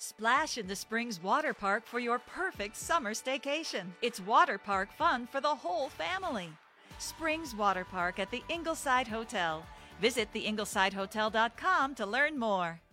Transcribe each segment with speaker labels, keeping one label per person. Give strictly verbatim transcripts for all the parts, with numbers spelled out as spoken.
Speaker 1: Splash in the Springs Water Park for your perfect summer staycation. It's water park fun for the whole family. Springs Water Park at the Ingleside Hotel. Visit the ingleside hotel dot com to learn more.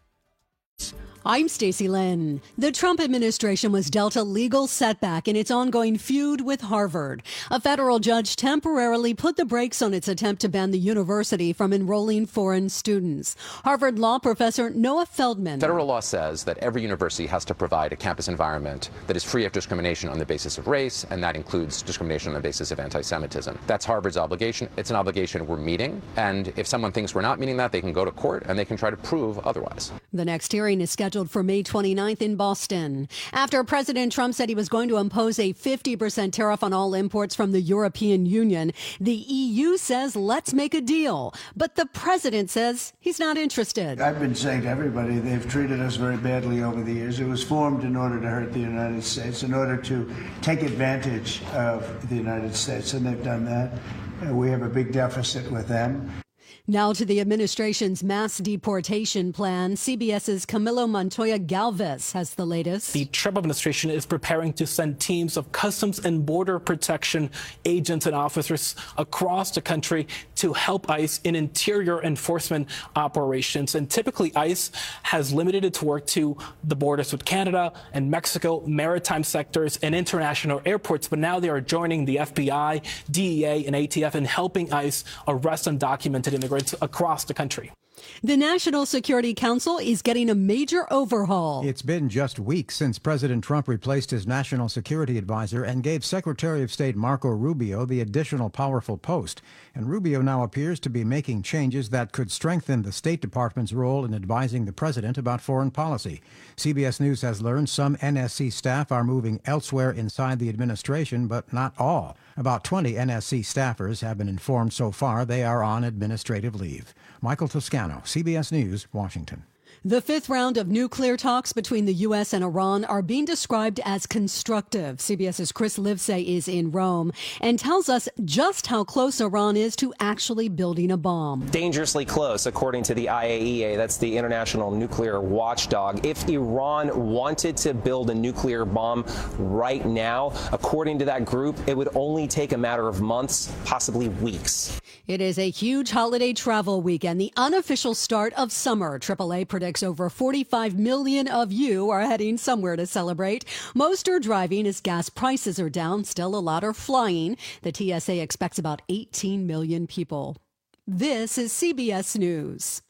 Speaker 2: I'm Stacey Lynn. The Trump administration was dealt a legal setback in its ongoing feud with Harvard. A federal judge temporarily put the brakes on its attempt to ban the university from enrolling foreign students. Harvard law professor Noah Feldman.
Speaker 3: Federal law says that every university has to provide a campus environment that is free of discrimination on the basis of race, and that includes discrimination on the basis of anti-Semitism. That's Harvard's obligation. It's an obligation we're meeting, and if someone thinks we're not meeting that, they can go to court and they can try to prove otherwise.
Speaker 2: The next hearing is scheduled for May twenty-ninth in Boston. After President Trump said he was going to impose a fifty percent tariff on all imports from the European Union, the E U says, let's make a deal. But the president says he's not interested.
Speaker 4: I've been saying to everybody, they've treated us very badly over the years. It was formed in order to hurt the United States, in order to take advantage of the United States, and they've done that. Uh, we have a big deficit with them.
Speaker 2: Now to the administration's mass deportation plan. CBS's Camilo Montoya Galvez has the latest.
Speaker 5: The Trump administration is preparing to send teams of Customs and Border Protection agents and officers across the country to help ICE in interior enforcement operations. And typically, ICE has limited its work to the borders with Canada and Mexico, maritime sectors, and international airports. But now they are joining the F B I, D E A, and A T F in helping ICE arrest undocumented immigrants across the country.
Speaker 2: The National Security Council is getting a major overhaul.
Speaker 6: It's been just weeks since President Trump replaced his national security advisor and gave Secretary of State Marco Rubio the additional powerful post. And Rubio now appears to be making changes that could strengthen the State Department's role in advising the president about foreign policy. C B S News has learned some N S C staff are moving elsewhere inside the administration, but not all. About twenty N S C staffers have been informed so far they are on administrative leave. Michael Toscano, C B S News, Washington.
Speaker 2: The fifth round of nuclear talks between the U S and Iran are being described as constructive. CBS's Chris Livesay is in Rome and tells us just how close Iran is to actually building a bomb.
Speaker 7: Dangerously close, according to the I A E A. That's the International Nuclear Watchdog. If Iran wanted to build a nuclear bomb right now, according to that group, it would only take a matter of months, possibly weeks.
Speaker 2: It is a huge holiday travel weekend, the unofficial start of summer. triple A predicts over forty-five million of you are heading somewhere to celebrate. Most are driving as gas prices are down. Still, a lot are flying. The T S A expects about eighteen million people. This is C B S News.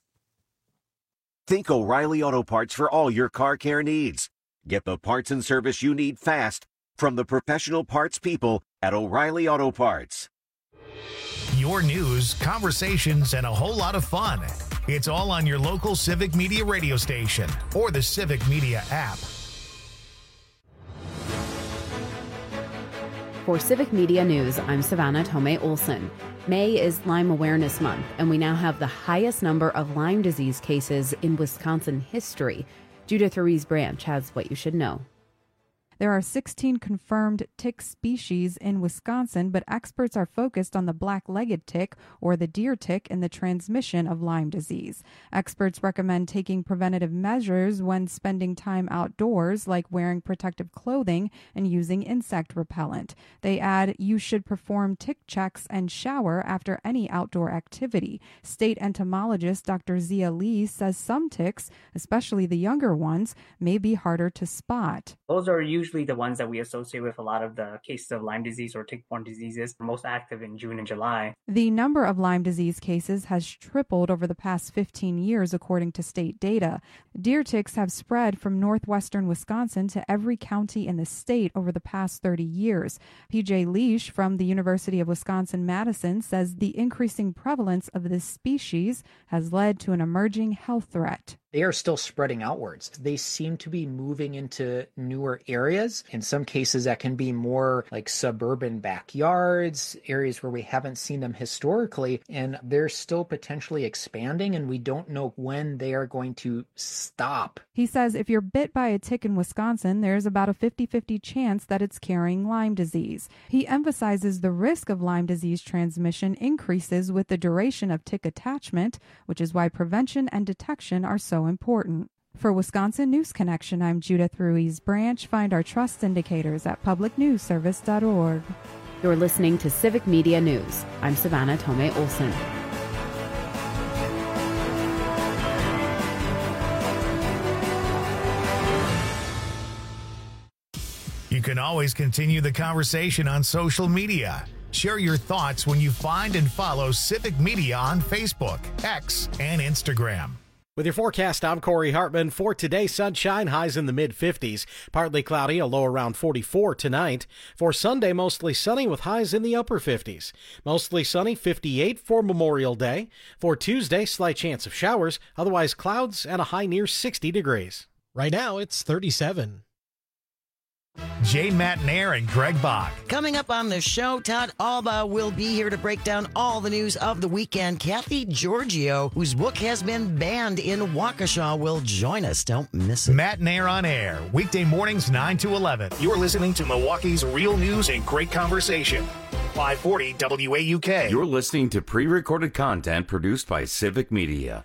Speaker 8: Think O'Reilly Auto Parts for all your car care needs. Get the parts and service you need fast from the professional parts people at O'Reilly Auto Parts.
Speaker 9: Your news, conversations, and a whole lot of fun. It's all on your local Civic Media radio station or the Civic Media app.
Speaker 10: For Civic Media News, I'm Savannah Tomei Olson. May is Lyme Awareness Month, and we now have the highest number of Lyme disease cases in Wisconsin history. Judith Ruiz Branch has what you should know.
Speaker 11: There are sixteen confirmed tick species in Wisconsin, but experts are focused on the black-legged tick or the deer tick and the transmission of Lyme disease. Experts recommend taking preventative measures when spending time outdoors, like wearing protective clothing and using insect repellent. They add you should perform tick checks and shower after any outdoor activity. State entomologist Doctor Zia Lee says some ticks, especially the younger ones, may be harder to spot.
Speaker 12: Those are usually Usually the ones that we associate with a lot of the cases of Lyme disease or tick-borne diseases, most active in June and July.
Speaker 11: The number of Lyme disease cases has tripled over the past fifteen years, according to state data. Deer ticks have spread from northwestern Wisconsin to every county in the state over the past thirty years. P J Leish from the University of Wisconsin-Madison says the increasing prevalence of this species has led to an emerging health threat.
Speaker 13: They are still spreading outwards. They seem to be moving into newer areas. In some cases, that can be more like suburban backyards, areas where we haven't seen them historically, and they're still potentially expanding, and we don't know when they are going to stop.
Speaker 11: He says if you're bit by a tick in Wisconsin, there's about a fifty-fifty chance that it's carrying Lyme disease. He emphasizes the risk of Lyme disease transmission increases with the duration of tick attachment, which is why prevention and detection are so important. For Wisconsin News Connection, I'm Judith Ruiz Branch. Find our trust indicators at public news service dot org.
Speaker 10: You're listening to Civic Media News. I'm Savannah Tomei Olson.
Speaker 9: You can always continue the conversation on social media. Share your thoughts when you find and follow Civic Media on Facebook, X, and Instagram.
Speaker 14: With your forecast, I'm Corey Hartman. For today, sunshine, highs in the mid-fifties. Partly cloudy, a low around forty-four tonight. For Sunday, mostly sunny with highs in the upper fifties. Mostly sunny, fifty-eight for Memorial Day. For Tuesday, slight chance of showers, otherwise clouds and a high near sixty degrees.
Speaker 15: Right now, it's thirty-seven.
Speaker 9: Jay Matnair and Greg Bach.
Speaker 16: Coming up on the show, Todd Alba will be here to break down all the news of the weekend. Kathy Giorgio, whose book has been banned in Waukesha, will join us. Don't miss it.
Speaker 9: Matnair on air, weekday mornings nine to eleven. You're listening to Milwaukee's real news and great conversation. five forty W A U K.
Speaker 17: You're listening to pre-recorded content produced by Civic Media.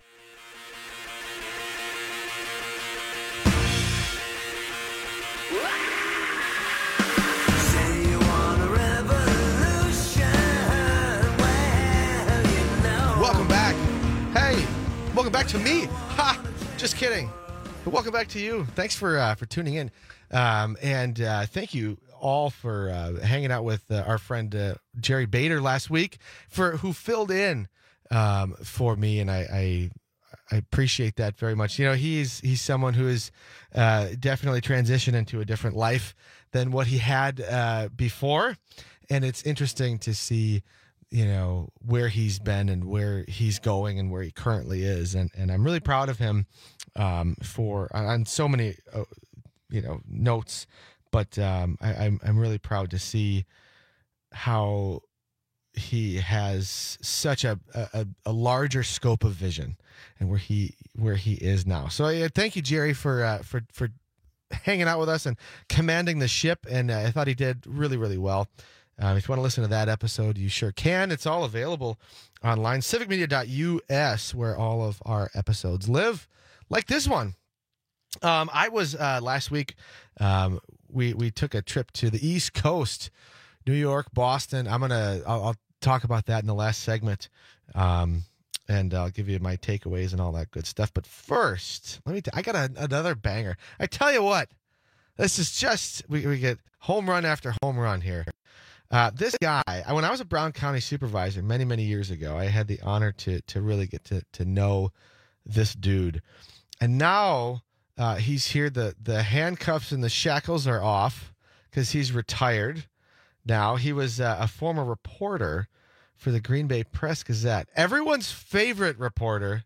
Speaker 18: Welcome back to me. Ha! Just kidding. But welcome back to you. Thanks for uh, for tuning in. Um, and uh, thank you all for uh, hanging out with uh, our friend uh, Jerry Bader last week, for who filled in um, for me. And I, I I appreciate that very much. You know, he's he's someone who is uh, definitely transitioned into a different life than what he had uh, before. And it's interesting to see, you know, where he's been and where he's going and where he currently is. And, and I'm really proud of him um, for on so many, uh, you know, notes. But um, I, I'm, I'm really proud to see how he has such a, a, a larger scope of vision and where he where he is now. So yeah, thank you, Jerry, for uh, for for hanging out with us and commanding the ship. And uh, I thought he did really, really well. Uh, if you want to listen to that episode, you sure can. It's all available online, civic media dot U S, where all of our episodes live, like this one. Um, I was uh, last week. Um, we we took a trip to the East Coast, New York, Boston. I'm gonna I'll, I'll talk about that in the last segment, um, and I'll give you my takeaways and all that good stuff. But first, let me. T- I got a, another banger. I tell you what, this is just we we get home run after home run here. Uh, this guy, when I was a Brown County supervisor many, many years ago, I had the honor to to really get to to know this dude. And now uh, he's here. The, the handcuffs and the shackles are off because he's retired now. He was uh, a former reporter for the Green Bay Press Gazette. Everyone's favorite reporter,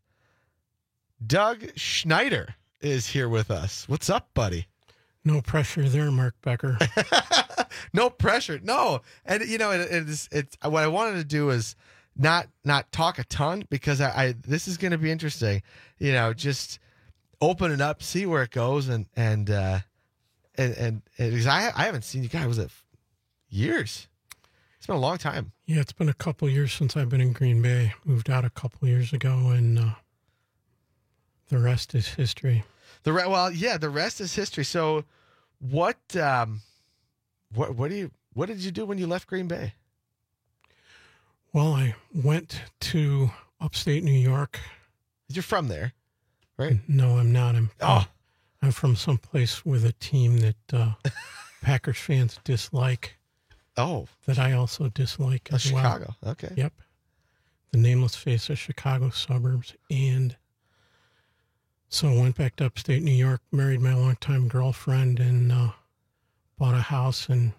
Speaker 18: Doug Schneider, is here with us. What's up, buddy?
Speaker 19: No pressure there, Mark Becker.
Speaker 18: No pressure. No. And, you know, it, it's, it's what I wanted to do is not not talk a ton because I, I this is going to be interesting. You know, just open it up, see where it goes. And, and, uh, and, and, and because I, I haven't seen you guys, was it years? It's been a long time.
Speaker 19: Yeah, it's been a couple years since I've been in Green Bay. Moved out a couple years ago, and uh, the rest is history.
Speaker 18: The re- Well, yeah, the rest is history. So what, um, What what do you what did you do when you left Green Bay?
Speaker 19: Well, I went to upstate New York.
Speaker 18: You're from there, right?
Speaker 19: No, I'm not. I'm
Speaker 18: oh,
Speaker 19: I'm from someplace with a team that uh, Packers fans dislike.
Speaker 18: Oh,
Speaker 19: that I also dislike as well.
Speaker 18: Chicago. Okay.
Speaker 19: Yep. The nameless face of Chicago suburbs, and so I went back to upstate New York, married my longtime girlfriend, and uh, bought a house, and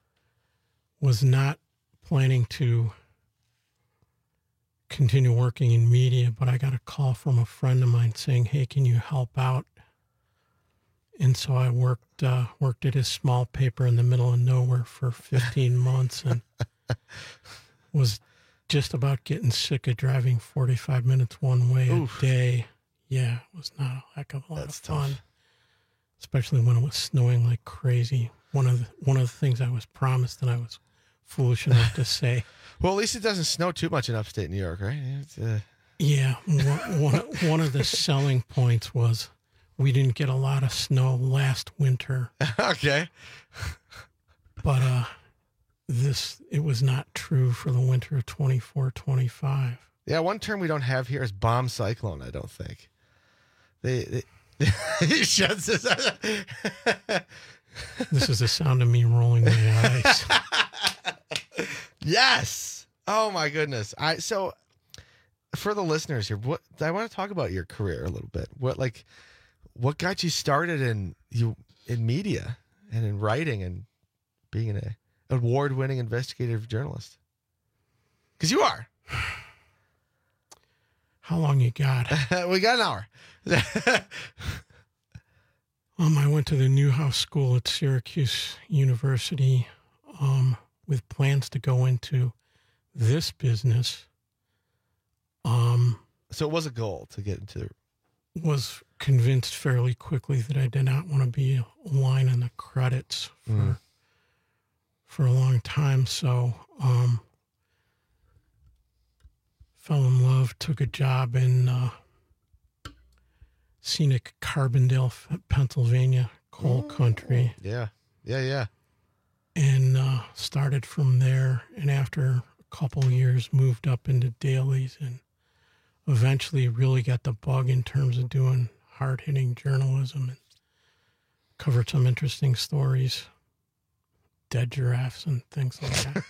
Speaker 19: was not planning to continue working in media, but I got a call from a friend of mine saying, hey, can you help out? And so I worked uh, worked at his small paper in the middle of nowhere for fifteen months and was just about getting sick of driving forty-five minutes one way Oof. a day. Yeah, it was not a heck of a lot That's of fun, tough. Especially when it was snowing like crazy. One of the, one of the things I was promised and I was foolish enough to say.
Speaker 18: Well, at least it doesn't snow too much in upstate New York, right? It's, uh...
Speaker 19: Yeah. One, one, one of the selling points was we didn't get a lot of snow last winter.
Speaker 18: Okay.
Speaker 19: But uh, this, it was not true for the winter of twenty-four twenty-five.
Speaker 18: Yeah, one term we don't have here is bomb cyclone, I don't think. They, they he shuts his
Speaker 19: This is the sound of me rolling my eyes.
Speaker 18: Yes. Oh my goodness. I so for the listeners here, what I want to talk about your career a little bit. What like what got you started in you in media and in writing and being an award-winning investigative journalist? Because you are.
Speaker 19: How long you got?
Speaker 18: We got an hour.
Speaker 19: um, I went to the Newhouse School at Syracuse University um, with plans to go into this business. Um,
Speaker 18: so it was a goal to get into.
Speaker 19: Was convinced fairly quickly that I did not want to be a line in the credits for mm. for a long time. So um, fell in love, took a job in uh, scenic Carbondale, Pennsylvania, coal oh, country.
Speaker 18: Yeah, yeah, yeah.
Speaker 19: And uh, started from there. And after a couple of years, moved up into dailies and eventually really got the bug in terms of doing hard-hitting journalism and covered some interesting stories, dead giraffes and things like that.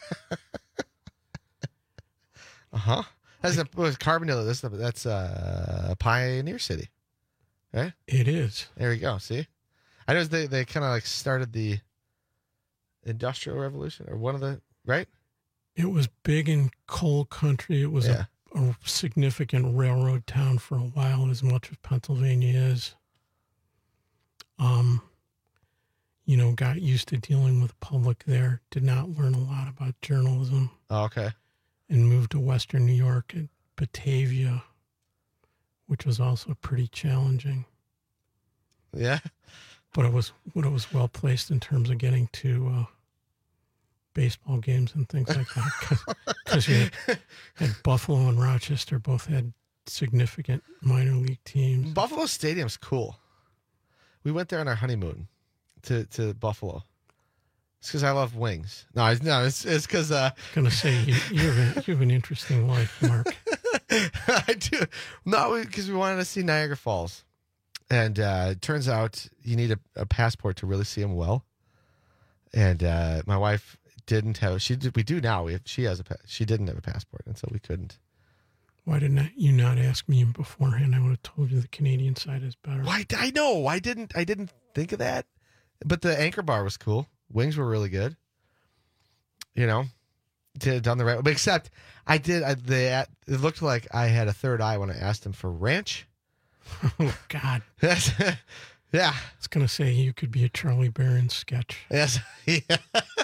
Speaker 18: uh-huh. That's a, was Carbondale. That's, that's uh, a pioneer city, right?
Speaker 19: It is.
Speaker 18: There we go. See? I know they, they kind of like started the Industrial Revolution or one of the, right?
Speaker 19: It was big in coal country. It was yeah. a a significant railroad town for a while, as much as Pennsylvania is. Um, you know, got used to dealing with the public there, did not learn a lot about journalism.
Speaker 18: Oh, okay.
Speaker 19: And moved to Western New York at Batavia, which was also pretty challenging.
Speaker 18: Yeah.
Speaker 19: But it was, but it was well placed in terms of getting to, uh, baseball games and things like that, because you had, had Buffalo and Rochester both had significant minor league teams.
Speaker 18: Buffalo Stadium's cool. We went there on our honeymoon to, to Buffalo. It's because I love wings. No, it's, no, it's it's because uh,
Speaker 19: I was gonna say you, you have a, you have an interesting life, Mark.
Speaker 18: I do. No, because we wanted to see Niagara Falls, and uh, it turns out you need a, a passport to really see them well. And uh, my wife didn't have she did we do now we have, she has a she didn't have a passport, and so we couldn't.
Speaker 19: Why didn't you not ask me beforehand? I would have told you the Canadian side is better.
Speaker 18: Why? I know I didn't I didn't think of that, but the Anchor Bar was cool. Wings were really good. You know, did done the right, except I did I, they it looked like I had a third eye when I asked them for ranch.
Speaker 19: Oh God.
Speaker 18: Yeah.
Speaker 19: I was gonna say you could be a Charlie Barron sketch.
Speaker 18: Yes. Yeah.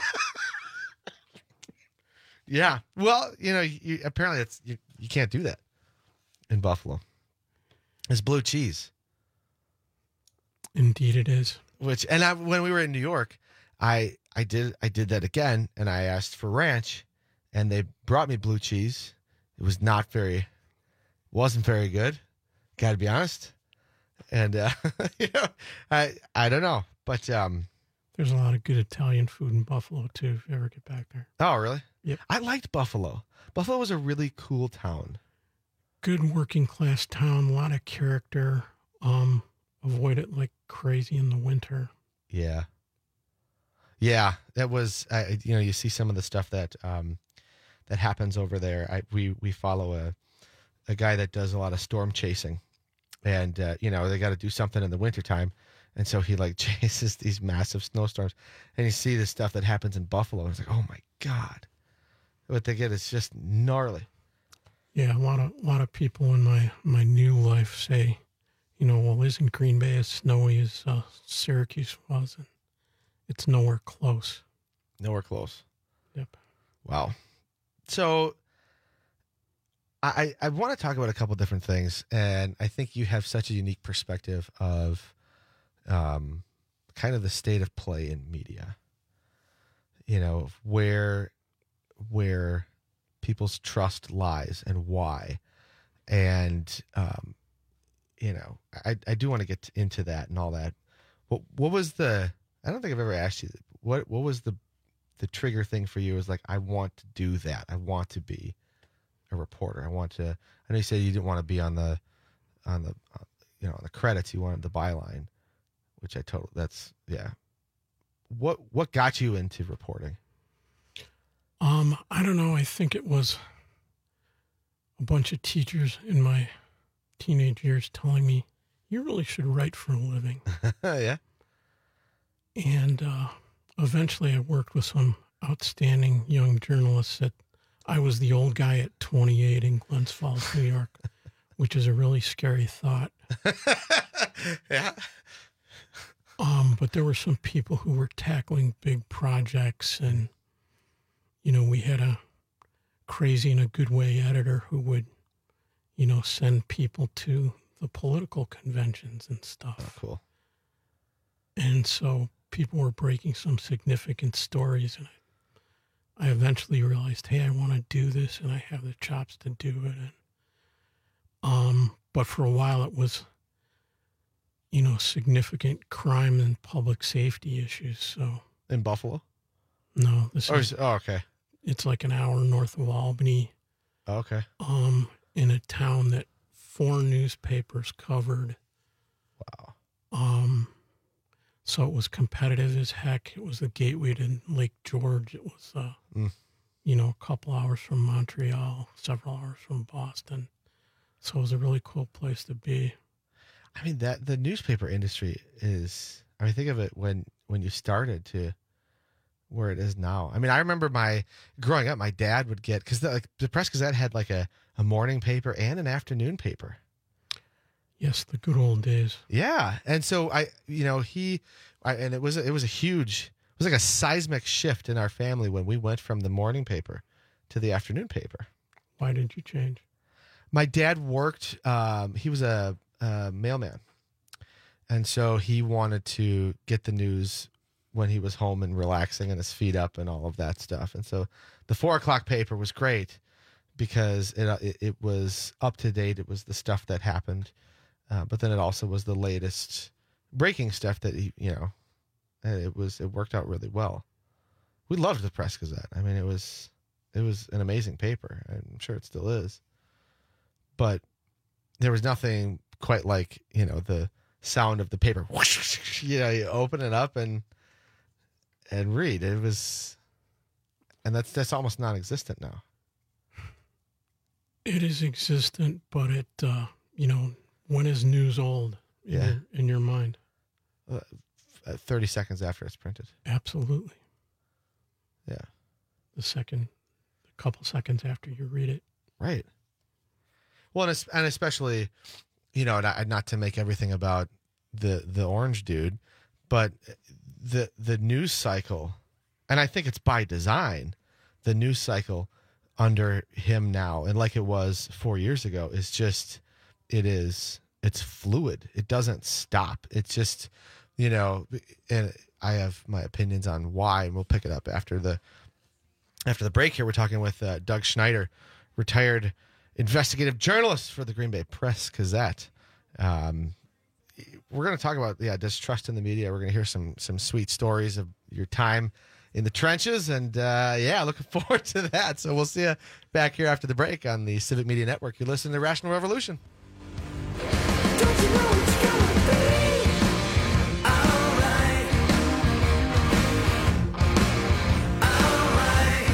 Speaker 18: Yeah. Well, you know, you, apparently it's you, you can't do that in Buffalo. It's blue cheese.
Speaker 19: Indeed, it is.
Speaker 18: Which and I, when we were in New York, I I did I did that again, and I asked for ranch, and they brought me blue cheese. It was not very, wasn't very good. Got to be honest. And uh, you know, I I don't know, but um,
Speaker 19: there's a lot of good Italian food in Buffalo too. If you ever get back there.
Speaker 18: Oh, really?
Speaker 19: Yep.
Speaker 18: I liked Buffalo. Buffalo was a really cool town.
Speaker 19: Good working class town, a lot of character. Um, avoid it like crazy in the winter.
Speaker 18: Yeah. Yeah, that was. Uh, you know, you see some of the stuff that um, that happens over there. I we we follow a a guy that does a lot of storm chasing. And, uh, you know, they got to do something in the wintertime. And so he, like, chases these massive snowstorms. And you see this stuff that happens in Buffalo. And it's like, oh, my God. What they get is just gnarly.
Speaker 19: Yeah, a lot of a lot of people in my, my new life say, you know, well, isn't Green Bay as snowy as uh, Syracuse was? And it's nowhere close.
Speaker 18: Nowhere close.
Speaker 19: Yep.
Speaker 18: Wow. So I, I want to talk about a couple different things, and I think you have such a unique perspective of um, kind of the state of play in media. You know, where where people's trust lies and why. And um, you know, I, I do want to get into that and all that. What what was the? I don't think I've ever asked you what what was the the trigger thing for you? Is like, I want to do that. I want to be a reporter. I want to. I know you said you didn't want to be on the on the uh, you know on the credits. You wanted the byline, which I totally. That's yeah. What what got you into reporting?
Speaker 19: Um, I don't know. I think it was a bunch of teachers in my teenage years telling me, you really should write for a living.
Speaker 18: Yeah.
Speaker 19: And uh, eventually I worked with some outstanding young journalists that I was the old guy at twenty-eight in Glens Falls, New York, which is a really scary thought.
Speaker 18: Yeah.
Speaker 19: Um, but there were some people who were tackling big projects, and, you know, we had a crazy in a good way editor who would, you know, send people to the political conventions and stuff.
Speaker 18: Oh, cool.
Speaker 19: And so people were breaking some significant stories, and I, I eventually realized, hey, I want to do this, and I have the chops to do it. And, um, but for a while it was, you know, significant crime and public safety issues. So
Speaker 18: in Buffalo?
Speaker 19: No, this
Speaker 18: oh,
Speaker 19: is,
Speaker 18: oh, okay.
Speaker 19: It's like an hour north of Albany.
Speaker 18: Oh, okay.
Speaker 19: Um, in a town that four newspapers covered.
Speaker 18: Wow.
Speaker 19: Um, so it was competitive as heck. It was the gateway to Lake George. It was, uh,
Speaker 18: mm.
Speaker 19: you know, a couple hours from Montreal, several hours from Boston. So it was a really cool place to be.
Speaker 18: I mean, that the newspaper industry is, I mean, think of it when, when you started to where it is now. I mean, I remember my growing up, my dad would get, because the, like, the Press Gazette had like a, a morning paper and an afternoon paper.
Speaker 19: Yes, the good old days.
Speaker 18: Yeah. And so I, you know, he, I, and it was, it was a huge, it was like a seismic shift in our family when we went from the morning paper to the afternoon paper.
Speaker 19: Why did you change?
Speaker 18: My dad worked, um, he was a, a mailman. And so he wanted to get the news when he was home and relaxing and his feet up and all of that stuff. And so the four o'clock paper was great because it, it, it was up to date. It was the stuff that happened. Uh, but then it also was the latest breaking stuff that, he, you know, it was, it worked out really well. We loved the Press Gazette. I mean, it was, it was an amazing paper. I'm sure it still is, but there was nothing quite like, you know, the sound of the paper. You know, you open it up and, and read. It was, and that's, that's almost non-existent now.
Speaker 19: It is existent, but it, uh, you know, when is news old in,
Speaker 18: yeah.
Speaker 19: your, in your mind?
Speaker 18: Uh, thirty seconds after it's printed.
Speaker 19: Absolutely.
Speaker 18: Yeah.
Speaker 19: The second, a couple seconds after you read it.
Speaker 18: Right. Well, and, and especially, you know, not, not to make everything about the, the orange dude, but the, the news cycle, and I think it's by design, the news cycle under him now, and like it was four years ago, is just, it is, it's fluid. It doesn't stop. It's just, you know, and I have my opinions on why, and we'll pick it up after the, after the break here. We're talking with uh, Doug Schneider, retired investigative journalist for the Green Bay Press Gazette. Um, we're going to talk about, yeah, distrust in the media. We're going to hear some, some sweet stories of your time in the trenches. And uh, yeah, looking forward to that. So we'll see you back here after the break on the Civic Media Network. You're listening to Rational Revolution. Don't you know it's gonna be all right? All right.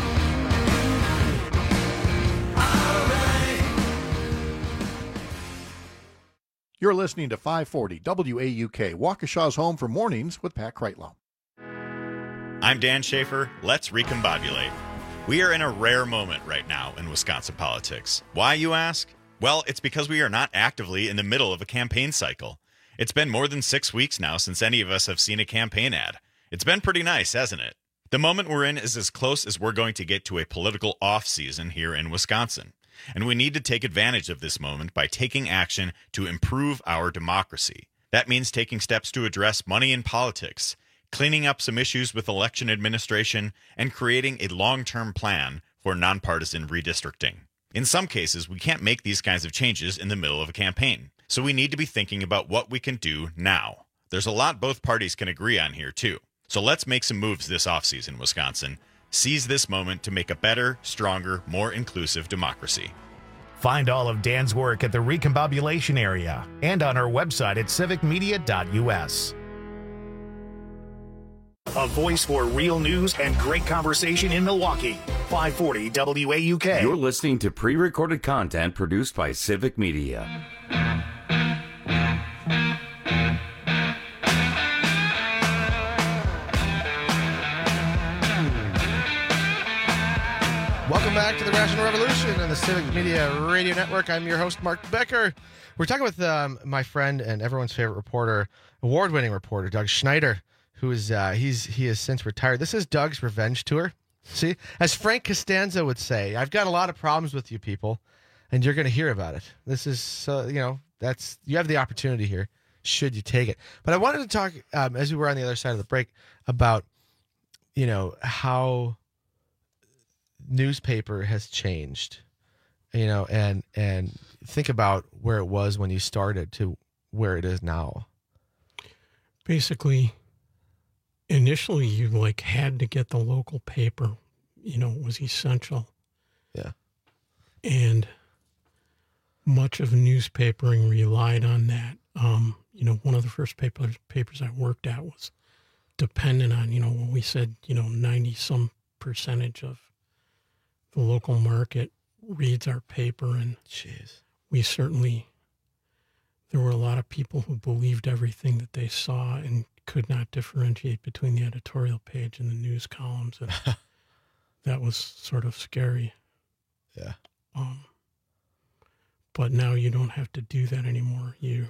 Speaker 20: All right. You're listening to five forty W A U K, Waukesha's home for mornings with Pat Kreitlow.
Speaker 21: I'm Dan Schaefer. Let's recombobulate. We are in a rare moment right now in Wisconsin politics. Why, you ask? Well, it's because we are not actively in the middle of a campaign cycle. It's been more than six weeks now since any of us have seen a campaign ad. It's been pretty nice, hasn't it? The moment we're in is as close as we're going to get to a political off-season here in Wisconsin. And we need to take advantage of this moment by taking action to improve our democracy. That means taking steps to address money in politics, cleaning up some issues with election administration, and creating a long-term plan for nonpartisan redistricting. In some cases, we can't make these kinds of changes in the middle of a campaign, so we need to be thinking about what we can do now. There's a lot both parties can agree on here, too. So let's make some moves this offseason, Wisconsin. Seize this moment to make a better, stronger, more inclusive democracy.
Speaker 9: Find all of Dan's work at the Recombobulation Area and on our website at civic media dot u s. A voice for real news and great conversation in Milwaukee. five forty W A U K.
Speaker 17: You're listening to pre-recorded content produced by Civic Media.
Speaker 18: Welcome back to the Rational Revolution and the Civic Media Radio Network. I'm your host, Mark Becker. We're talking with um, my friend and everyone's favorite reporter, award-winning reporter, Doug Schneider, who is uh, he's he has since retired. This is Doug's revenge tour. See, as Frank Costanza would say, I've got a lot of problems with you people, and you're going to hear about it. This is, uh, you know, that's you have the opportunity here, should you take it. But I wanted to talk, um, as we were on the other side of the break, about, you know, how newspaper has changed, you know, and and think about where it was when you started to where it is now.
Speaker 19: Basically, initially you like had to get the local paper, you know, it was essential.
Speaker 18: Yeah.
Speaker 19: And much of newspapering relied on that. Um, you know, one of the first papers papers I worked at was dependent on, you know, when we said, you know, ninety some percentage of the local market reads our paper, and
Speaker 18: Jeez.
Speaker 19: we certainly, there were a lot of people who believed everything that they saw and could not differentiate between the editorial page and the news columns, and that was sort of scary.
Speaker 18: Yeah.
Speaker 19: Um, but now you don't have to do that anymore. You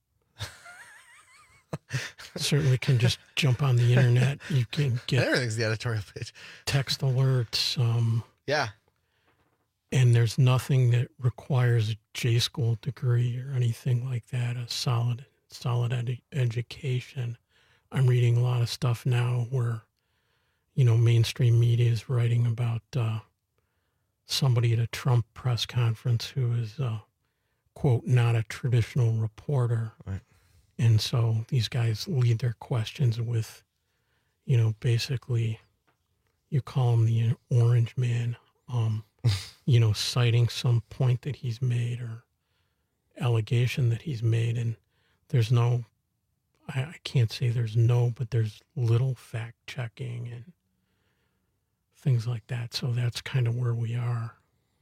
Speaker 19: certainly can just jump on the internet. You can get
Speaker 18: everything's the editorial page.
Speaker 19: Text alerts. Um,
Speaker 18: yeah.
Speaker 19: And there's nothing that requires a J-school degree or anything like that, a solid, solid ed- education. I'm reading a lot of stuff now where, you know, mainstream media is writing about uh, somebody at a Trump press conference who is, uh, quote, not a traditional reporter.
Speaker 18: Right.
Speaker 19: And so these guys lead their questions with, you know, basically, you call him the orange man, um, you know, citing some point that he's made or allegation that he's made. And there's no, I, I can't say there's no, but there's little fact checking and things like that. So that's kind of where we are.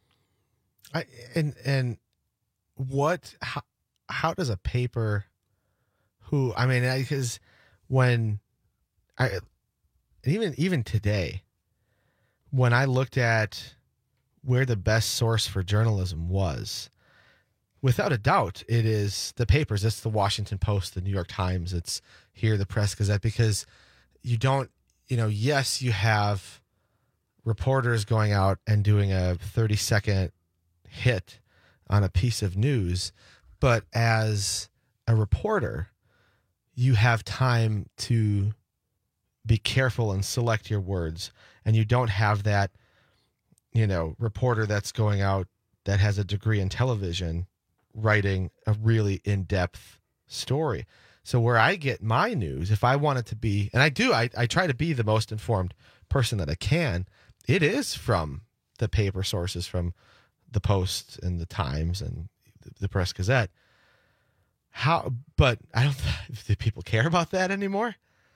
Speaker 18: I, and, and what, how, how does a paper who, I mean, because when I, even, even today, when I looked at where the best source for journalism was, without a doubt, it is the papers. It's the Washington Post, the New York Times. It's here, the Press Gazette, because you don't, you know, yes, you have reporters going out and doing a thirty second hit on a piece of news, but as a reporter, you have time to be careful and select your words, and you don't have that, you know, reporter that's going out that has a degree in television writing a really in-depth story. So where I get my news, if I want it to be, and I do, I, I try to be the most informed person that I can, it is from the paper sources, from the Post and the Times and the Press Gazette. How, but I don't, do people care about that anymore?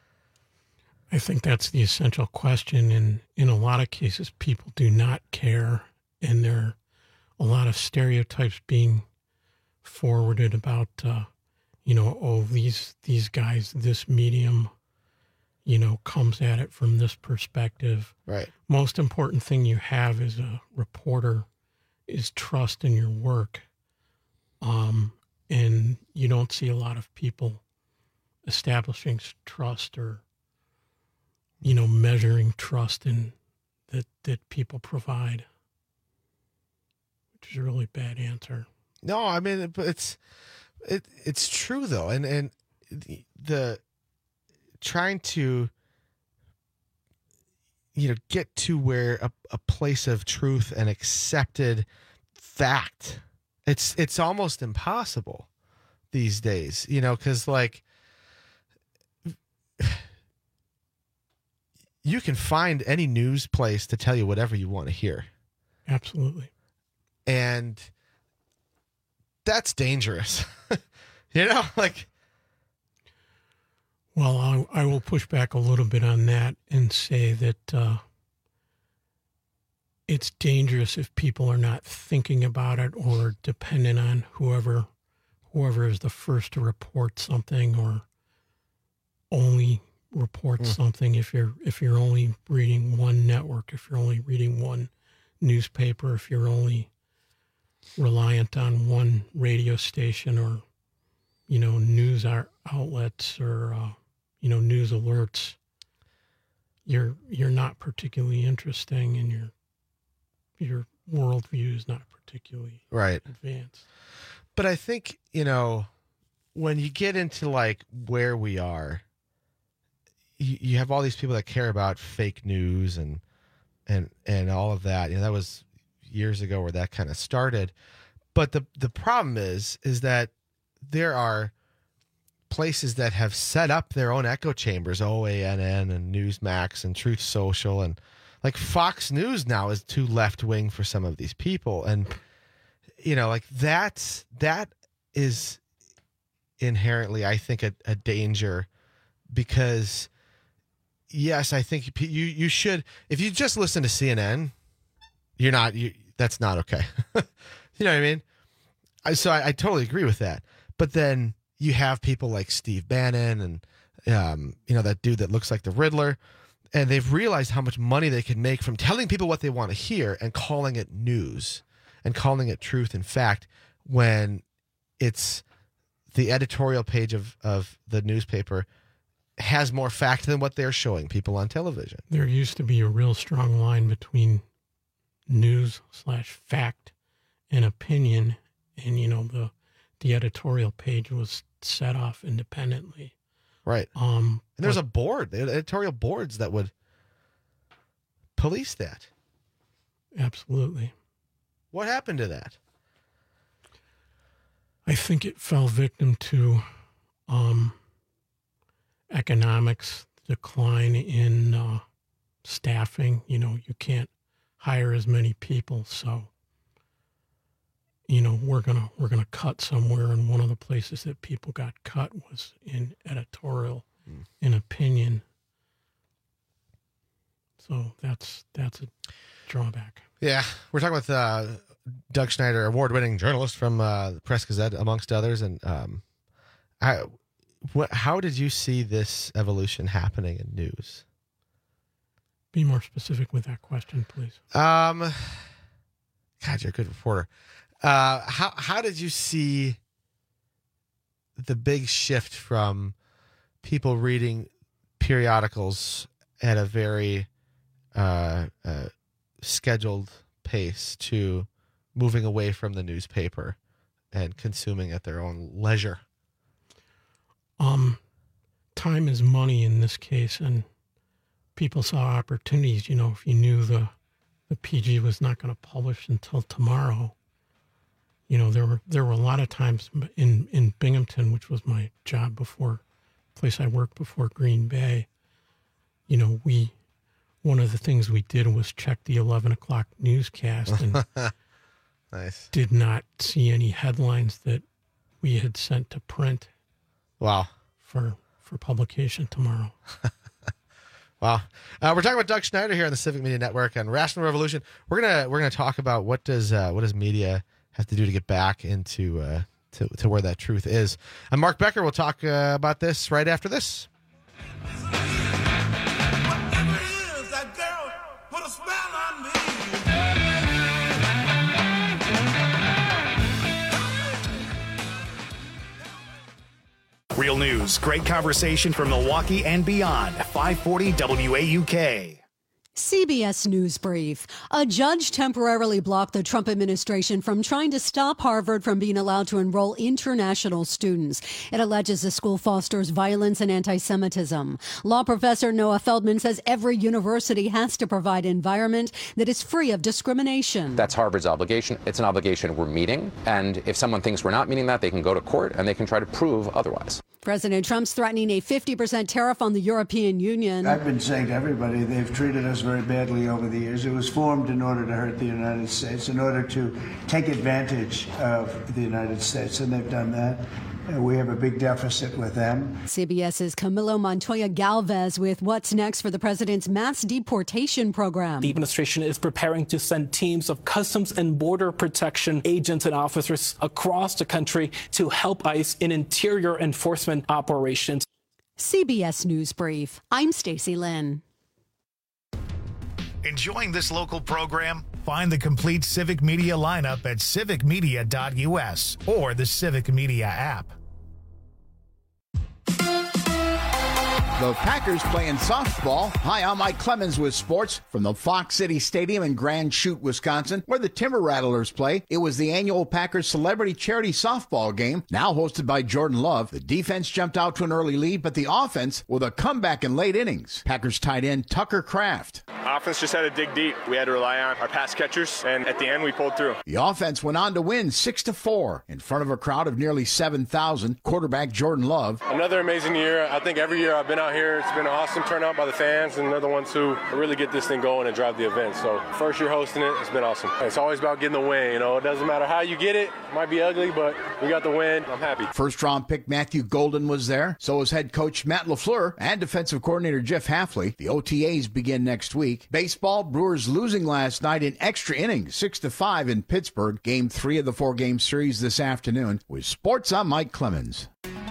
Speaker 19: I think that's the essential question. And in a lot of cases, people do not care. And there are a lot of stereotypes being forwarded about, uh, you know, oh, these, these guys, this medium, you know, comes at it from this perspective.
Speaker 18: Right.
Speaker 19: Most important thing you have as a reporter is trust in your work. Um, and you don't see a lot of people establishing trust or, you know, measuring trust in that, that people provide, which is a really bad answer.
Speaker 18: No, I mean, but it's, it, it's true though. And, and the, the trying to, you know, get to where a, a place of truth and accepted fact. It's it's almost impossible these days, you know, because like you can find any news place to tell you whatever you want to hear.
Speaker 19: Absolutely.
Speaker 18: And that's dangerous. You know, like.
Speaker 19: Well, I, I will push back a little bit on that and say that uh, it's dangerous if people are not thinking about it or dependent on whoever whoever is the first to report something or only report mm. something. If you're if you're only reading one network, if you're only reading one newspaper, if you're only reliant on one radio station or, you know, news outlets or, uh, you know, news alerts, you're you're not particularly interesting and your your worldview is not particularly
Speaker 18: right.
Speaker 19: advanced.
Speaker 18: But I think, you know, when you get into like where we are, you, you have all these people that care about fake news and and and all of that. You know, that was years ago where that kind of started. But the the problem is is that there are places that have set up their own echo chambers, O A N N and Newsmax and Truth Social, and like Fox News now is too left wing for some of these people. And, you know, like that's, that is inherently, I think, a, a danger because, yes, I think you, you should, if you just listen to C N N, you're not, you, that's not okay. You know what I mean? I, so I, I totally agree with that. But then you have people like Steve Bannon and, um, you know, that dude that looks like the Riddler, and they've realized how much money they can make from telling people what they want to hear and calling it news and calling it truth and fact when it's the editorial page of, of the newspaper has more fact than what they're showing people on television.
Speaker 19: There used to be a real strong line between news slash fact and opinion, and, you know, the the editorial page was set off independently.
Speaker 18: Right.
Speaker 19: Um,
Speaker 18: and there's
Speaker 19: but,
Speaker 18: a board, editorial boards that would police that.
Speaker 19: Absolutely.
Speaker 18: What happened to that?
Speaker 19: I think it fell victim to um, economics, decline in uh, staffing. You know, you can't hire as many people, so you know, we're gonna we're gonna cut somewhere, and one of the places that people got cut was in editorial, mm. in opinion. So that's that's a drawback.
Speaker 18: Yeah, we're talking with uh, Doug Schneider, award-winning journalist from uh, the Press Gazette, amongst others. And um, I, what, how did you see this evolution happening in news?
Speaker 19: Be more specific with that question, please.
Speaker 18: Um, God, you're a good reporter. Uh, how how did you see the big shift from people reading periodicals at a very uh, uh, scheduled pace to moving away from the newspaper and consuming at their own leisure?
Speaker 19: Um, time is money in this case, and people saw opportunities. You know, if you knew the the P G was not going to publish until tomorrow. You know, there were there were a lot of times in, in Binghamton, which was my job before, place I worked before Green Bay. You know, we one of the things we did was check the eleven o'clock newscast and
Speaker 18: nice.
Speaker 19: Did not see any headlines that we had sent to print.
Speaker 18: Wow.
Speaker 19: For for publication tomorrow.
Speaker 18: Wow. Uh, we're talking about Doug Schneider here on the Civic Media Network and Rational Revolution. We're gonna we're gonna talk about what does uh, what does media have to do to get back into uh, to, to where that truth is. I'm Mark Becker. We'll talk uh, about this right after this.
Speaker 9: Real news, great conversation from Milwaukee and beyond. five forty W A U K.
Speaker 2: C B S News Brief. A judge temporarily blocked the Trump administration from trying to stop Harvard from being allowed to enroll international students. It alleges the school fosters violence and anti-Semitism. Law professor Noah Feldman says every university has to provide an environment that is free of discrimination.
Speaker 3: That's Harvard's obligation. It's an obligation we're meeting. And if someone thinks we're not meeting that, they can go to court and they can try to prove otherwise.
Speaker 2: President Trump's threatening a fifty percent tariff on the European Union.
Speaker 4: I've been saying to everybody, they've treated us very badly over the years. It was formed in order to hurt the United States, in order to take advantage of the United States, and they've done that. Uh, we have a big deficit with them.
Speaker 2: CBS's Camilo Montoya Galvez with what's next for the president's mass deportation program.
Speaker 5: The administration is preparing to send teams of Customs and Border Protection agents and officers across the country to help ICE in interior enforcement operations.
Speaker 2: C B S News Brief. I'm Stacey Lynn.
Speaker 9: Enjoying this local program? Find the complete Civic Media lineup at civic media dot U S or the Civic Media app.
Speaker 1: The Packers playing softball. Hi, I'm Mike Clemens with sports from the Fox City Stadium in Grand Chute, Wisconsin, where the Timber Rattlers play. It was the annual Packers Celebrity Charity Softball game, now hosted by Jordan Love. The defense jumped out to an early lead, but the offense with a comeback in late innings. Packers tight end Tucker Kraft.
Speaker 22: Offense just had to dig deep. We had to rely on our pass catchers, and at the end, we pulled through.
Speaker 1: The offense went on to win six to four in front of a crowd of nearly seven thousand. Quarterback Jordan Love.
Speaker 22: Another amazing year. I think every year I've been out here, it's been an awesome turnout by the fans, and they're the ones who really get this thing going and drive the event. So first year hosting it, it's been awesome. It's always about getting the win. You know, it doesn't matter how you get it. It might be ugly, but we got the win. I'm happy.
Speaker 1: First round pick Matthew Golden was there. So was head coach Matt LaFleur and defensive coordinator Jeff Hafley. The O T As begin next week. Baseball, Brewers losing last night in extra innings, six to five in Pittsburgh. Game three of the four-game series this afternoon. With sports, I'm Mike Clemens.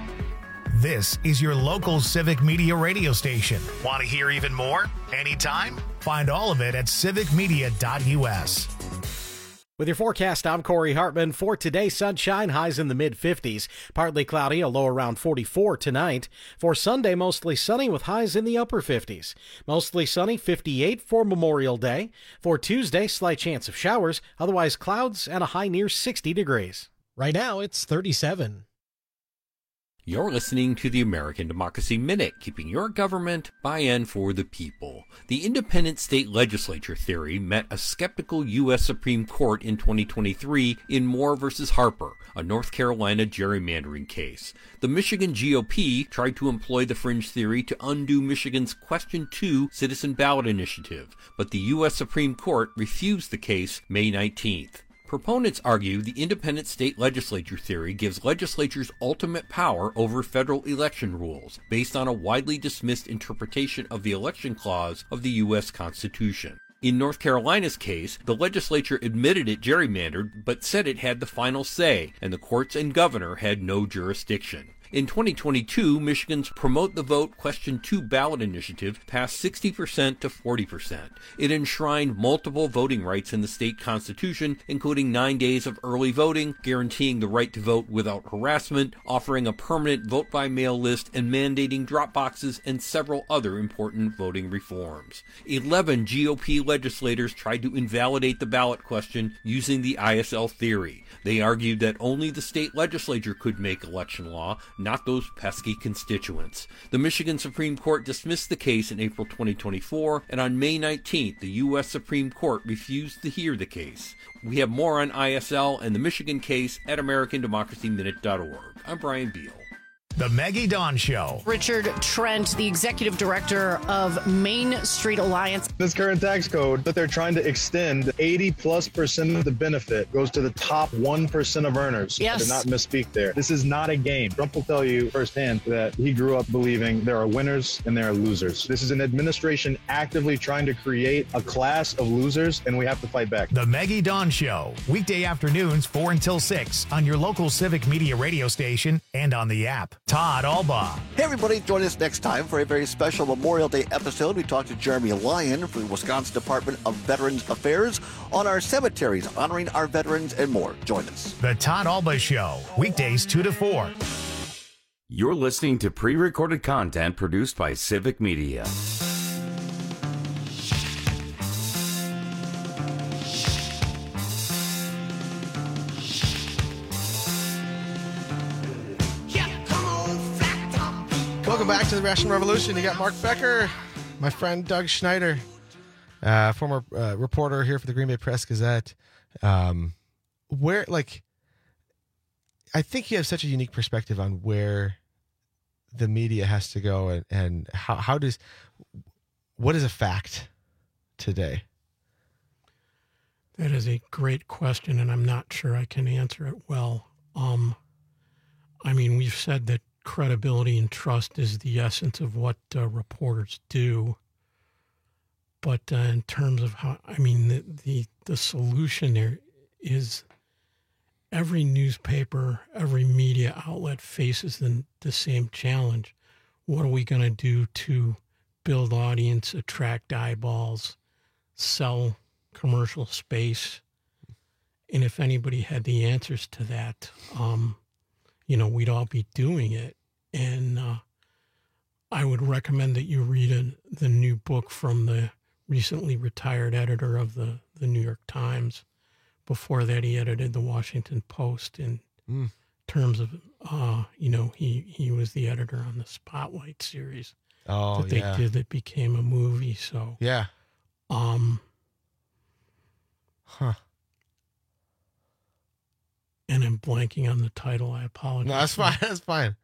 Speaker 9: This is your local Civic Media radio station. Want to hear even more? Anytime? Find all of it at civic media dot U S.
Speaker 14: With your forecast, I'm Corey Hartman. For today, sunshine, highs in the mid-fifties. Partly cloudy, a low around forty-four tonight. For Sunday, mostly sunny with highs in the upper fifties. Mostly sunny, fifty-eight for Memorial Day. For Tuesday, slight chance of showers, otherwise clouds and a high near sixty degrees.
Speaker 15: Right now, it's thirty-seven.
Speaker 17: You're listening to the American Democracy Minute, keeping your government by and for the people. The independent state legislature theory met a skeptical U S Supreme Court in twenty twenty-three in Moore versus Harper, a North Carolina gerrymandering case. The Michigan G O P tried to employ the fringe theory to undo Michigan's Question two citizen ballot initiative, but the U S Supreme Court refused the case May nineteenth. Proponents argue the independent state legislature theory gives legislatures ultimate power over federal election rules, based on a widely dismissed interpretation of the election clause of the U S Constitution. In North Carolina's case, the legislature admitted it gerrymandered, but said it had the final say, and the courts and governor had no jurisdiction. In twenty twenty-two, Michigan's Promote the Vote Question two ballot initiative passed sixty percent to forty percent. It enshrined multiple voting rights in the state constitution, including nine days of early voting, guaranteeing the right to vote without harassment, offering a permanent vote-by-mail list, and mandating drop boxes and several other important voting reforms. Eleven G O P legislators tried to invalidate the ballot question using the I S L theory. They argued that only the state legislature could make election law, not those pesky constituents. The Michigan Supreme Court dismissed the case in April twenty twenty-four, and on May nineteenth, the U S Supreme Court refused to hear the case. We have more on I S L and the Michigan case at american democracy minute dot org. I'm Brian Beal.
Speaker 9: The Maggie Dawn Show.
Speaker 23: Richard Trent, the executive director of Main Street Alliance.
Speaker 24: This current tax code that they're trying to extend, eighty plus percent of the benefit goes to the top one percent of earners.
Speaker 23: Yes.
Speaker 24: I did not misspeak there. This is not a game. Trump will tell you firsthand that he grew up believing there are winners and there are losers. This is an administration actively trying to create a class of losers, and we have to fight back.
Speaker 9: The Maggie Dawn Show. Weekday afternoons, four until six on your local Civic Media radio station and on the app. Todd Albaugh.
Speaker 25: Hey, everybody, join us next time for a very special Memorial Day episode. We talked to Jeremy Lyon from the Wisconsin Department of Veterans Affairs on our cemeteries, honoring our veterans and more. Join us.
Speaker 9: The Todd Albaugh Show, weekdays two to four.
Speaker 17: You're listening to pre-recorded content produced by Civic Media.
Speaker 18: Welcome back to the Russian Revolution. You got Mark Becker, my friend Doug Schneider, uh, former uh, reporter here for the Green Bay Press Gazette. Um, where, like, I think you have such a unique perspective on where the media has to go and, and how, how does, what is a fact today?
Speaker 19: That is a great question, and I'm not sure I can answer it well. Um, I mean, we've said that credibility and trust is the essence of what uh, reporters do. But uh, in terms of how, I mean, the, the, the solution there is every newspaper, every media outlet faces the, the same challenge. What are we going to do to build audience, attract eyeballs, sell commercial space? And if anybody had the answers to that, um, you know, we'd all be doing it. And uh, I would recommend that you read a, the new book from the recently retired editor of the, the New York Times. Before that, he edited the Washington Post in mm. terms of, uh, you know, he, he was the editor on the Spotlight series
Speaker 18: oh,
Speaker 19: that they
Speaker 18: yeah.
Speaker 19: did that became a movie. So,
Speaker 18: yeah.
Speaker 19: Um,
Speaker 18: huh.
Speaker 19: And I'm blanking on the title. I apologize.
Speaker 18: No, that's fine. That's fine.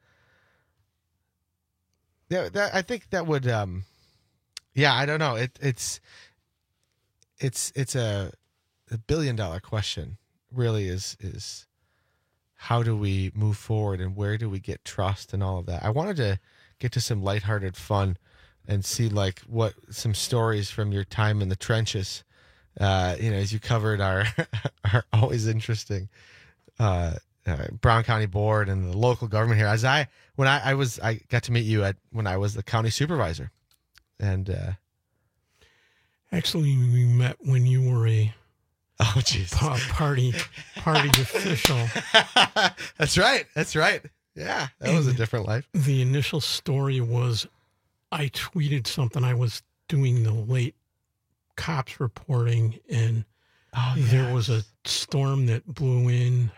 Speaker 18: Yeah, that, I think that would. Um, yeah, I don't know. It, it's, it's, it's a, a billion dollar question. Really, is is how do we move forward and where do we get trust and all of that. I wanted to get to some lighthearted fun and see like what some stories from your time in the trenches. Uh, you know, as you covered our are always interesting. Uh, uh, Brown County Board and the local government here. As I, when I, I was, I got to meet you at when I was the county supervisor, and uh,
Speaker 19: actually we met when you were a
Speaker 18: oh jeez
Speaker 19: pa- party party official.
Speaker 18: That's right. That's right. Yeah, that and was a different life.
Speaker 19: The initial story was I tweeted something. I was doing the late cops reporting, and
Speaker 18: oh,
Speaker 19: there
Speaker 18: yes.
Speaker 19: was a storm that blew in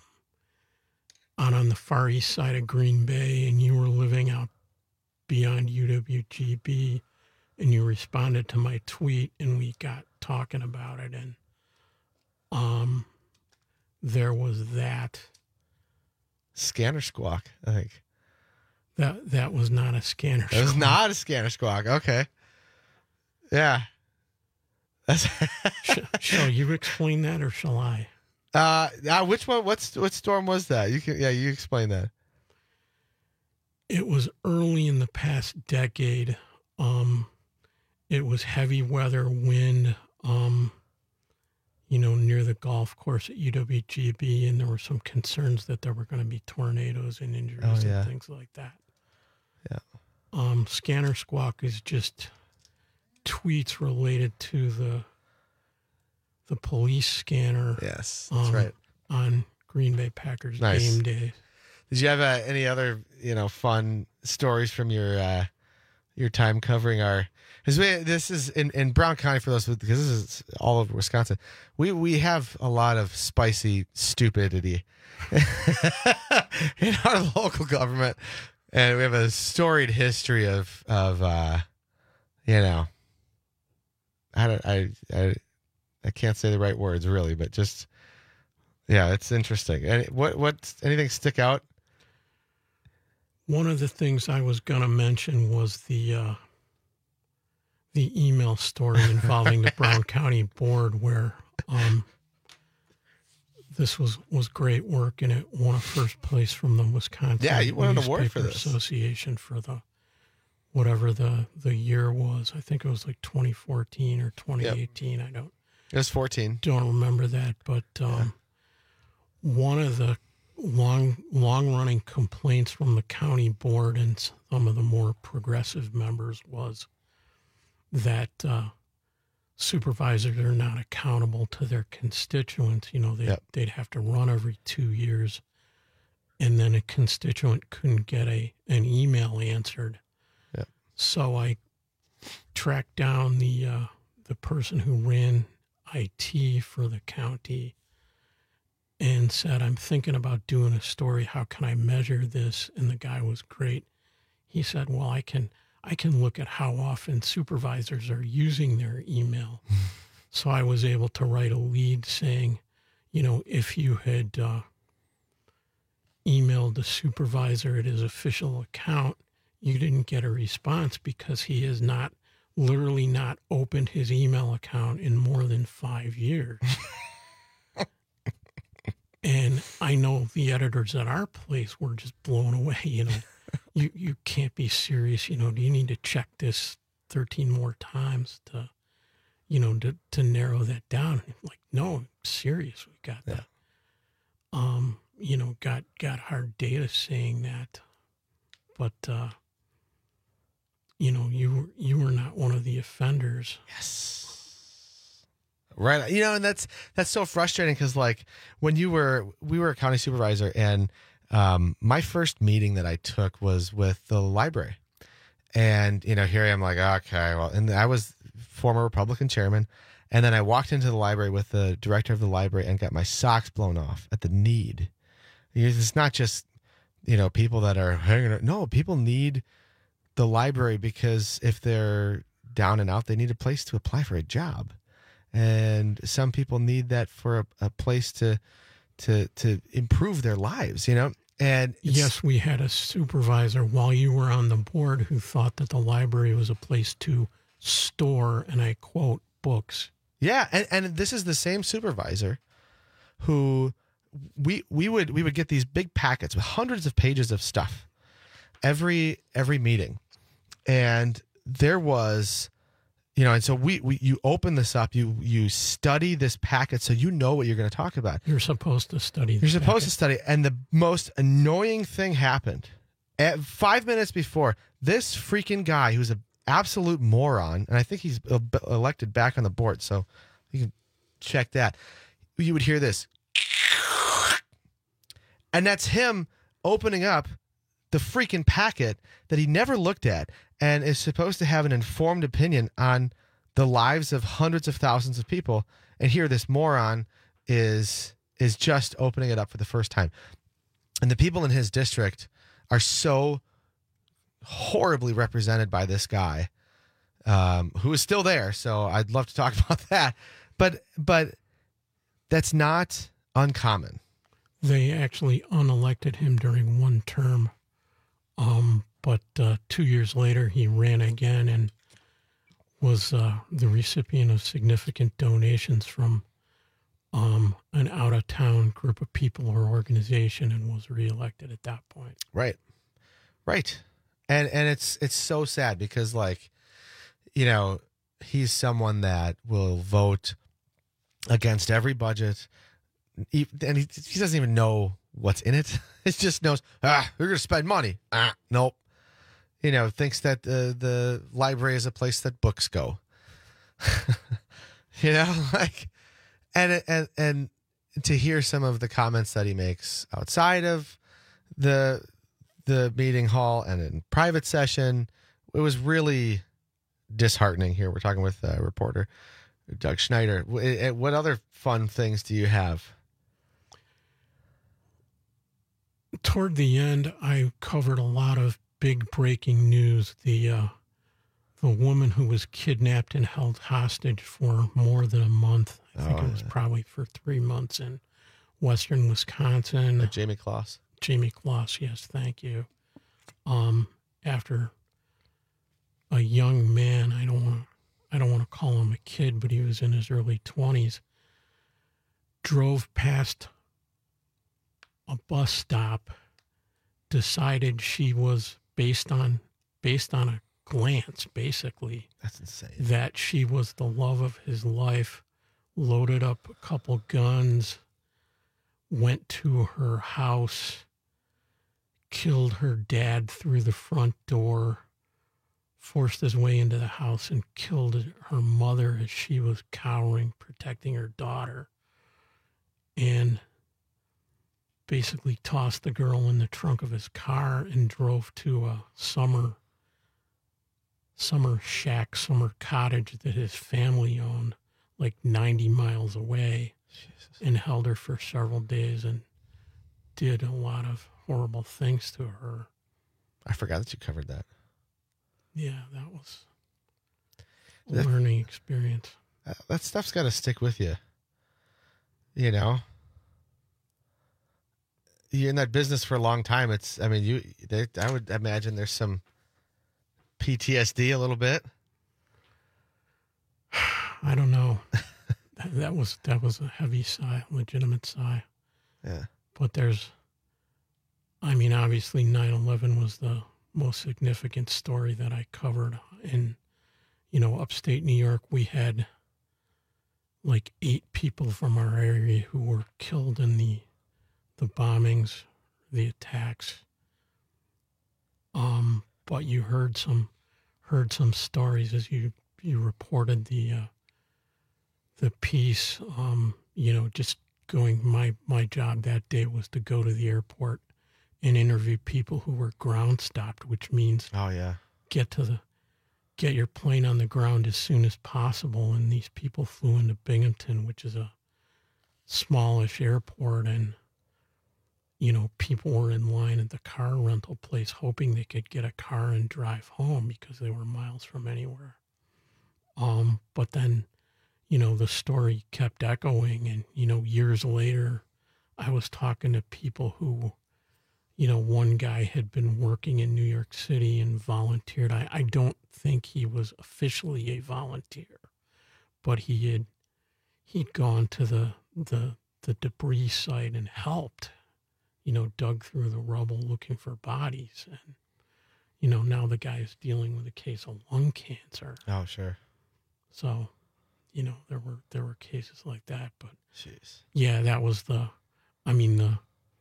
Speaker 19: on on the far east side of Green Bay, and you were living out beyond U W G B, and you responded to my tweet, and we got talking about it, and um, there was that
Speaker 18: scanner squawk. I think
Speaker 19: that that was not a scanner.
Speaker 18: It was not a scanner squawk. Okay, yeah. That's
Speaker 19: shall you explain that, or shall I?
Speaker 18: Uh, uh, which one? What's what storm was that? You can, yeah, you explain that.
Speaker 19: It was early in the past decade. Um, it was heavy weather, wind. Um, you know, near the golf course at U W G B, and there were some concerns that there were going to be tornadoes and injuries
Speaker 18: oh, yeah.
Speaker 19: and things like that.
Speaker 18: Yeah.
Speaker 19: Um, scanner squawk is just tweets related to the the police scanner.
Speaker 18: Yes, that's
Speaker 19: um,
Speaker 18: right.
Speaker 19: On Green Bay Packers
Speaker 18: nice.
Speaker 19: game day.
Speaker 18: Did you have uh, any other, you know, fun stories from your uh, your time covering our? Because we this is in, in Brown County for those because this is all over Wisconsin. We we have a lot of spicy stupidity in our local government, and we have a storied history of of uh, you know. I don't. I, I I can't say the right words really, but just yeah, it's interesting. And what what anything stick out?
Speaker 19: One of the things I was going to mention was the uh, the email story involving the Brown County Board, where um, this was, was great work, and it won a first place from the Wisconsin
Speaker 18: yeah, you won an award for
Speaker 19: this Association for the whatever the, the year was. I think it was like twenty fourteen or twenty eighteen. Yep. I don't.
Speaker 18: It was fourteen.
Speaker 19: Don't remember that, but um, yeah. one of the long long running complaints from the county board and some of the more progressive members was that uh, supervisors are not accountable to their constituents. You know, they
Speaker 18: yep.
Speaker 19: they'd have to run every two years, and then a constituent couldn't get a an email answered.
Speaker 18: Yep.
Speaker 19: So I tracked down the uh, the person who ran I T for the county and said, I'm thinking about doing a story. How can I measure this? And the guy was great. he said, well, I can I can look at how often supervisors are using their email. So I was able to write a lead saying, you know, if you had uh, emailed the supervisor at his official account, you didn't get a response because he has not, literally not opened his email account in more than five years. And I know the editors at our place were just blown away, you know. You you can't be serious, you know. Do you need to check this thirteen more times to, you know, to, to narrow that down? Like, no, I'm serious. We got
Speaker 18: yeah.
Speaker 19: that. Um, you know, got got hard data saying that, but uh, you know, you were you were not one of the offenders.
Speaker 18: Yes. Right. You know, and that's that's so frustrating because, like, when you were we were a county supervisor, and um, my first meeting that I took was with the library, and you know, here I am, like, okay, well, and I was former Republican chairman, and then I walked into the library with the director of the library and got my socks blown off at the need. It's not just, you know, people that are hanging. No, people need the library because if they're down and out, they need a place to apply for a job. And some people need that for a, a place to to to improve their lives, you know? And
Speaker 19: yes, we had a supervisor while you were on the board who thought that the library was a place to store, and I quote, books.
Speaker 18: Yeah, and, and this is the same supervisor who we we would we would get these big packets with hundreds of pages of stuff every every meeting. And there was, you know, and so we, we you open this up, you you study this packet so you know what you're going to talk about.
Speaker 19: You're supposed to study.
Speaker 18: You're supposed packet. to study. And the most annoying thing happened at five minutes before. This freaking guy who's an absolute moron, and I think he's elected back on the board, so you can check that. You would hear this. And that's him opening up the freaking packet that he never looked at and is supposed to have an informed opinion on the lives of hundreds of thousands of people. And here this moron is is just opening it up for the first time. And the people in his district are so horribly represented by this guy, um, who is still there. So I'd love to talk about that. But but that's not uncommon.
Speaker 19: They actually unelected him during one term. Um, but uh, two years later, he ran again and was uh, the recipient of significant donations from um, an out-of-town group of people or organization, and was reelected at that point.
Speaker 18: Right, right, and and it's it's so sad because, like, you know, he's someone that will vote against every budget, and he, he doesn't even know what's in it. It just knows, ah, we're going to spend money. Ah, nope. You know, thinks that uh, the library is a place that books go. You know, like, and, and, and to hear some of the comments that he makes outside of the, the meeting hall and in private session, it was really disheartening. Here we're talking with a reporter, Doug Schneider. What other fun things do you have?
Speaker 19: Toward the end, I covered a lot of big breaking news. The uh, the woman who was kidnapped and held hostage for more than a month. I think oh, it was yeah. probably for three months in western Wisconsin.
Speaker 18: Uh, Jamie Kloss.
Speaker 19: Jamie Kloss, yes, thank you. Um, after a young man, I don't want I don't want to call him a kid, but he was in his early twenties, drove past a bus stop, decided she was based on based on a glance, basically.
Speaker 18: That's insane.
Speaker 19: That she was the love of his life, loaded up a couple guns, went to her house, killed her dad through the front door, forced his way into the house and killed her mother as she was cowering, protecting her daughter, and basically tossed the girl in the trunk of his car and drove to a summer summer shack, summer cottage that his family owned, like ninety miles away. Jesus. And held her for several days and did a lot of horrible things to her.
Speaker 18: I forgot that you covered that.
Speaker 19: Yeah, that was a
Speaker 18: That-
Speaker 19: learning experience.
Speaker 18: Uh, that stuff's got to stick with you. You know, you're in that business for a long time. It's, I mean, you, they, I would imagine there's some P T S D a little bit.
Speaker 19: I don't know. that, that was that was a heavy sigh, legitimate sigh.
Speaker 18: Yeah.
Speaker 19: But there's, I mean, obviously nine eleven was the most significant story that I covered. In, you know, upstate New York, we had like eight people from our area who were killed in the the bombings, the attacks. Um, but you heard some heard some stories as you you reported the uh, the piece. Um, you know, just going. My my job that day was to go to the airport and interview people who were ground stopped, which means
Speaker 18: oh yeah,
Speaker 19: get to the get your plane on the ground as soon as possible. And these people flew into Binghamton, which is a smallish airport, and you know, people were in line at the car rental place hoping they could get a car and drive home because they were miles from anywhere. Um, but then, you know, the story kept echoing, and, you know, years later, I was talking to people who, you know, one guy had been working in New York City and volunteered. I, I don't think he was officially a volunteer, but he had, he'd gone to the, the, the debris site and helped, you know, dug through the rubble looking for bodies. And, you know, now the guy is dealing with a case of lung cancer.
Speaker 18: Oh, sure.
Speaker 19: So, you know, there were, there were cases like that, but
Speaker 18: jeez.
Speaker 19: Yeah, that was the, I mean, the,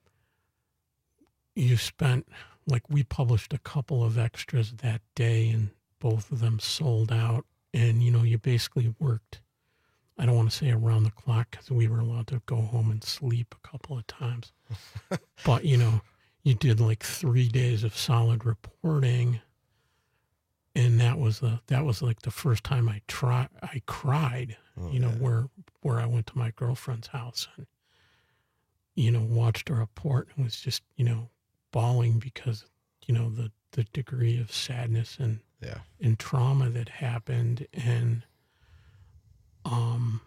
Speaker 19: you spent, like, we published a couple of extras that day and both of them sold out. And, you know, you basically worked, I don't want to say around the clock because we were allowed to go home and sleep a couple of times. But, you know, you did like three days of solid reporting. And that was the, that was like the first time I try, I cried, oh, you know, yeah. where, where I went to my girlfriend's house and, you know, watched her report and was just, you know, bawling because, you know, the, the degree of sadness and,
Speaker 18: yeah.
Speaker 19: and trauma that happened. And, um,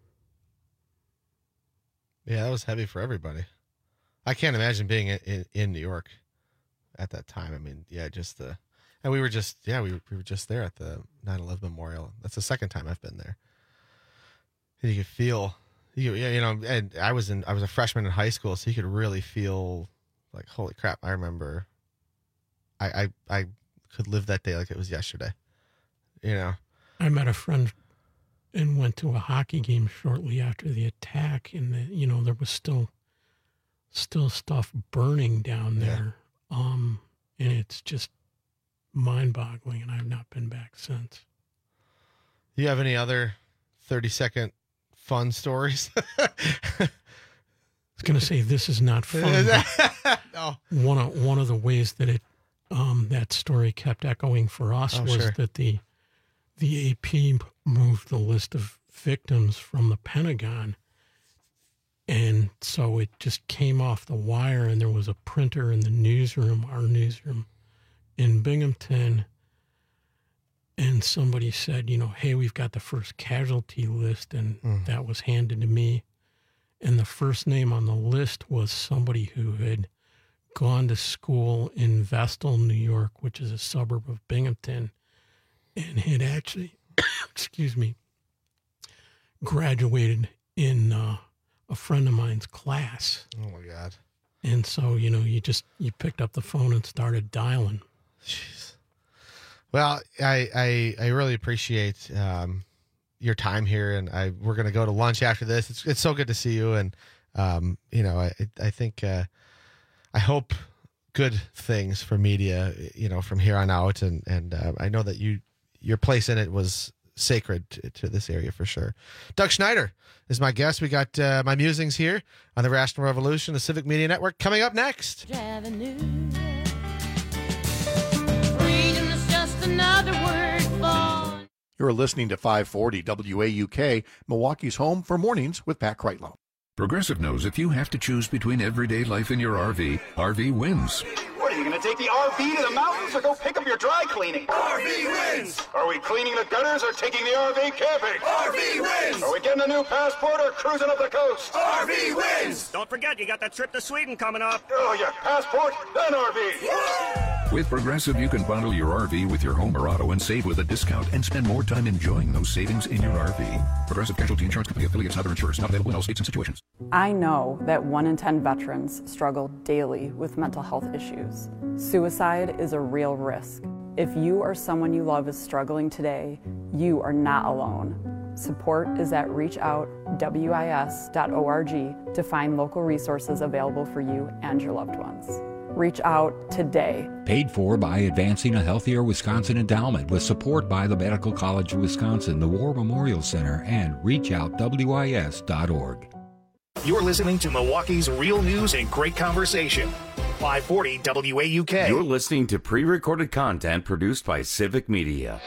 Speaker 18: yeah, that was heavy for everybody. I can't imagine being in, in, in New York at that time. I mean, yeah, just the, and we were just, yeah, we were, we were just there at the nine eleven memorial. That's the second time I've been there. And you could feel, you, you know, and I was in, I was a freshman in high school, so you could really feel like, holy crap. I remember I, I, I could live that day like it was yesterday, you know.
Speaker 19: I met a friend and went to a hockey game shortly after the attack, and the, you know, there was still still stuff burning down there. Yeah. Um, and it's just mind-boggling, and I've not been back since.
Speaker 18: Do you have any other thirty-second fun stories?
Speaker 19: I was going to say, this is not fun.
Speaker 18: No.
Speaker 19: One of, one of the ways that it um, that story kept echoing for us
Speaker 18: oh,
Speaker 19: was
Speaker 18: sure.
Speaker 19: that the the A P moved the list of victims from the Pentagon. And so it just came off the wire, and there was a printer in the newsroom, our newsroom in Binghamton. And somebody said, you know, hey, we've got the first casualty list. And mm. that was handed to me. And the first name on the list was somebody who had gone to school in Vestal, New York, which is a suburb of Binghamton, and had actually, excuse me, graduated in uh, a friend of mine's class.
Speaker 18: Oh, my God.
Speaker 19: And so, you know, you just, you picked up the phone and started dialing.
Speaker 18: Jeez. Well, I, I, I really appreciate um, your time here, and I we're going to go to lunch after this. It's it's so good to see you, and um, you know, I I think uh, I hope good things for media, you know, from here on out, and and uh, I know that you your place in it was sacred to, to this area for sure. Doug Schneider is my guest. We got uh, my musings here on the Rational Revolution, the Civic Media Network, coming up next.
Speaker 6: Another word for...
Speaker 20: You're listening to five forty W A U K, Milwaukee's home for mornings with Pat Kreitlow.
Speaker 7: Progressive knows if you have to choose between everyday life and your R V, R V wins.
Speaker 8: What
Speaker 7: You gonna take the R V to the mountains or go pick up your dry cleaning?
Speaker 8: R V wins!
Speaker 7: Are we cleaning the gutters or taking the R V camping?
Speaker 8: R V wins!
Speaker 7: Are we getting a new passport or cruising up the coast?
Speaker 8: R V wins!
Speaker 11: Don't forget, you got that trip to Sweden coming up.
Speaker 7: Oh, yeah, passport, then R V.
Speaker 12: With Progressive, you can bundle your R V with your home or auto and save with a discount and spend more time enjoying those savings in your R V. Progressive Casualty Insurance Company affiliates and other insurers not available in all states and situations.
Speaker 13: I know that one in ten veterans struggle daily with mental health issues. Suicide is a real risk. If you or someone you love is struggling today, you are not alone. Support is at reach out w i s dot org to find local resources available for you and your loved ones. Reach out today.
Speaker 26: Paid for by Advancing a Healthier Wisconsin Endowment with support by the Medical College of Wisconsin, the War Memorial Center, and reach out w i s dot org.
Speaker 9: You're listening to Milwaukee's Real News and Great Conversation. five forty W A U K.
Speaker 27: You're listening to pre-recorded content produced by Civic Media.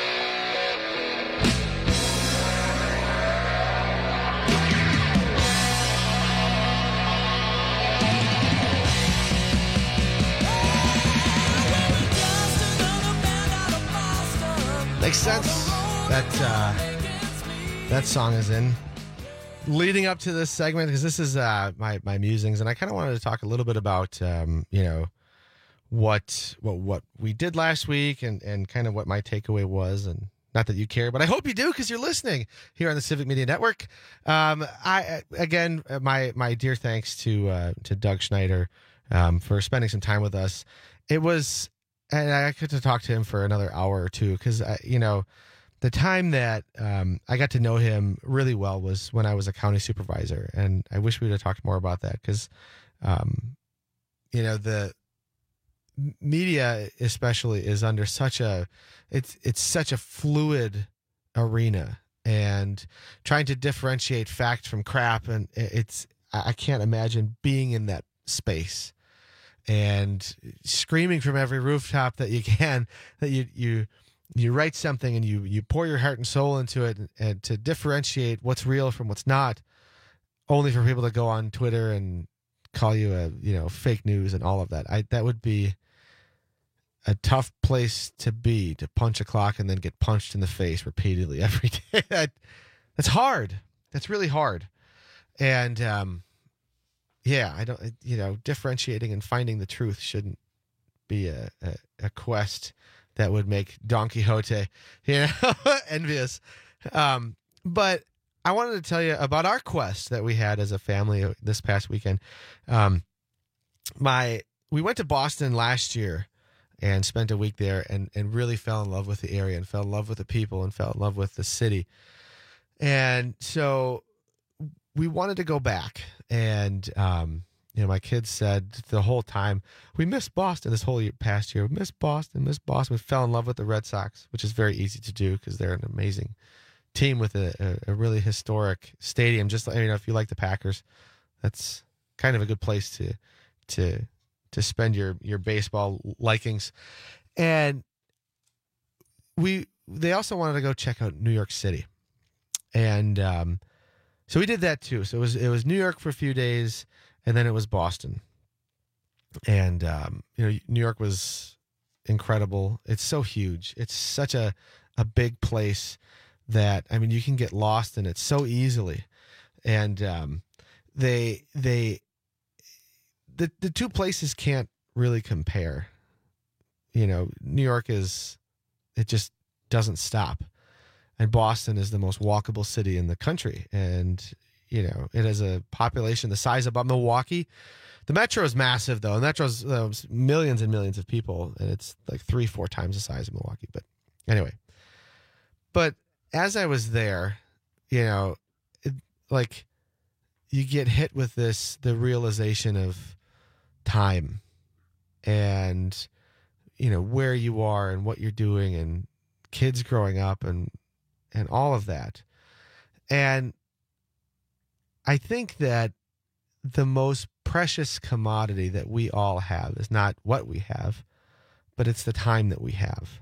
Speaker 18: Makes sense that uh, that song is in leading up to this segment, because this is uh, my my musings, and I kind of wanted to talk a little bit about um, you know what what what we did last week, and and kind of what my takeaway was, and not that you care, but I hope you do, because you're listening here on the Civic Media Network. Um, I again, my my dear thanks to uh, to Doug Schneider um, for spending some time with us. It was. And I got to talk to him for another hour or two, because, you know, the time that um, I got to know him really well was when I was a county supervisor. And I wish we would have talked more about that, because, um, you know, the media especially is under such a, it's, it's such a fluid arena, and trying to differentiate fact from crap. And it's, I can't imagine being in that space and screaming from every rooftop that you can that you you you write something and you you pour your heart and soul into it, and, and to differentiate what's real from what's not, only for people to go on Twitter and call you a you know fake news and all of that. I that would be a tough place to be, to punch a clock and then get punched in the face repeatedly every day. that, that's hard. That's really hard. And um Yeah, I don't, you know, differentiating and finding the truth shouldn't be a, a, a quest that would make Don Quixote, you know, envious. Um, but I wanted to tell you about our quest that we had as a family this past weekend. Um, my, we went to Boston last year and spent a week there, and, and really fell in love with the area, and fell in love with the people, and fell in love with the city. And so we wanted to go back, and um, you know, my kids said the whole time, we missed Boston this whole year, past year. We missed Boston, missed Boston. We fell in love with the Red Sox, which is very easy to do because they're an amazing team with a, a, a really historic stadium. Just like, you know, if you like the Packers, that's kind of a good place to to to spend your your baseball likings. And we they also wanted to go check out New York City, and um, so we did that too. So it was it was New York for a few days, and then it was Boston. And um, you know, New York was incredible. It's so huge. It's such a a big place that, I mean, you can get lost in it so easily. And um, they they the the two places can't really compare. You know, New York is, it just doesn't stop. And Boston is the most walkable city in the country. And, you know, it has a population the size of about Milwaukee. The metro is massive, though. The metro's uh, millions and millions of people, and it's like three, four times the size of Milwaukee. But anyway, but as I was there, you know, it, like, you get hit with this, the realization of time and, you know, where you are and what you're doing, and kids growing up, and and all of that. And I think that the most precious commodity that we all have is not what we have, but it's the time that we have.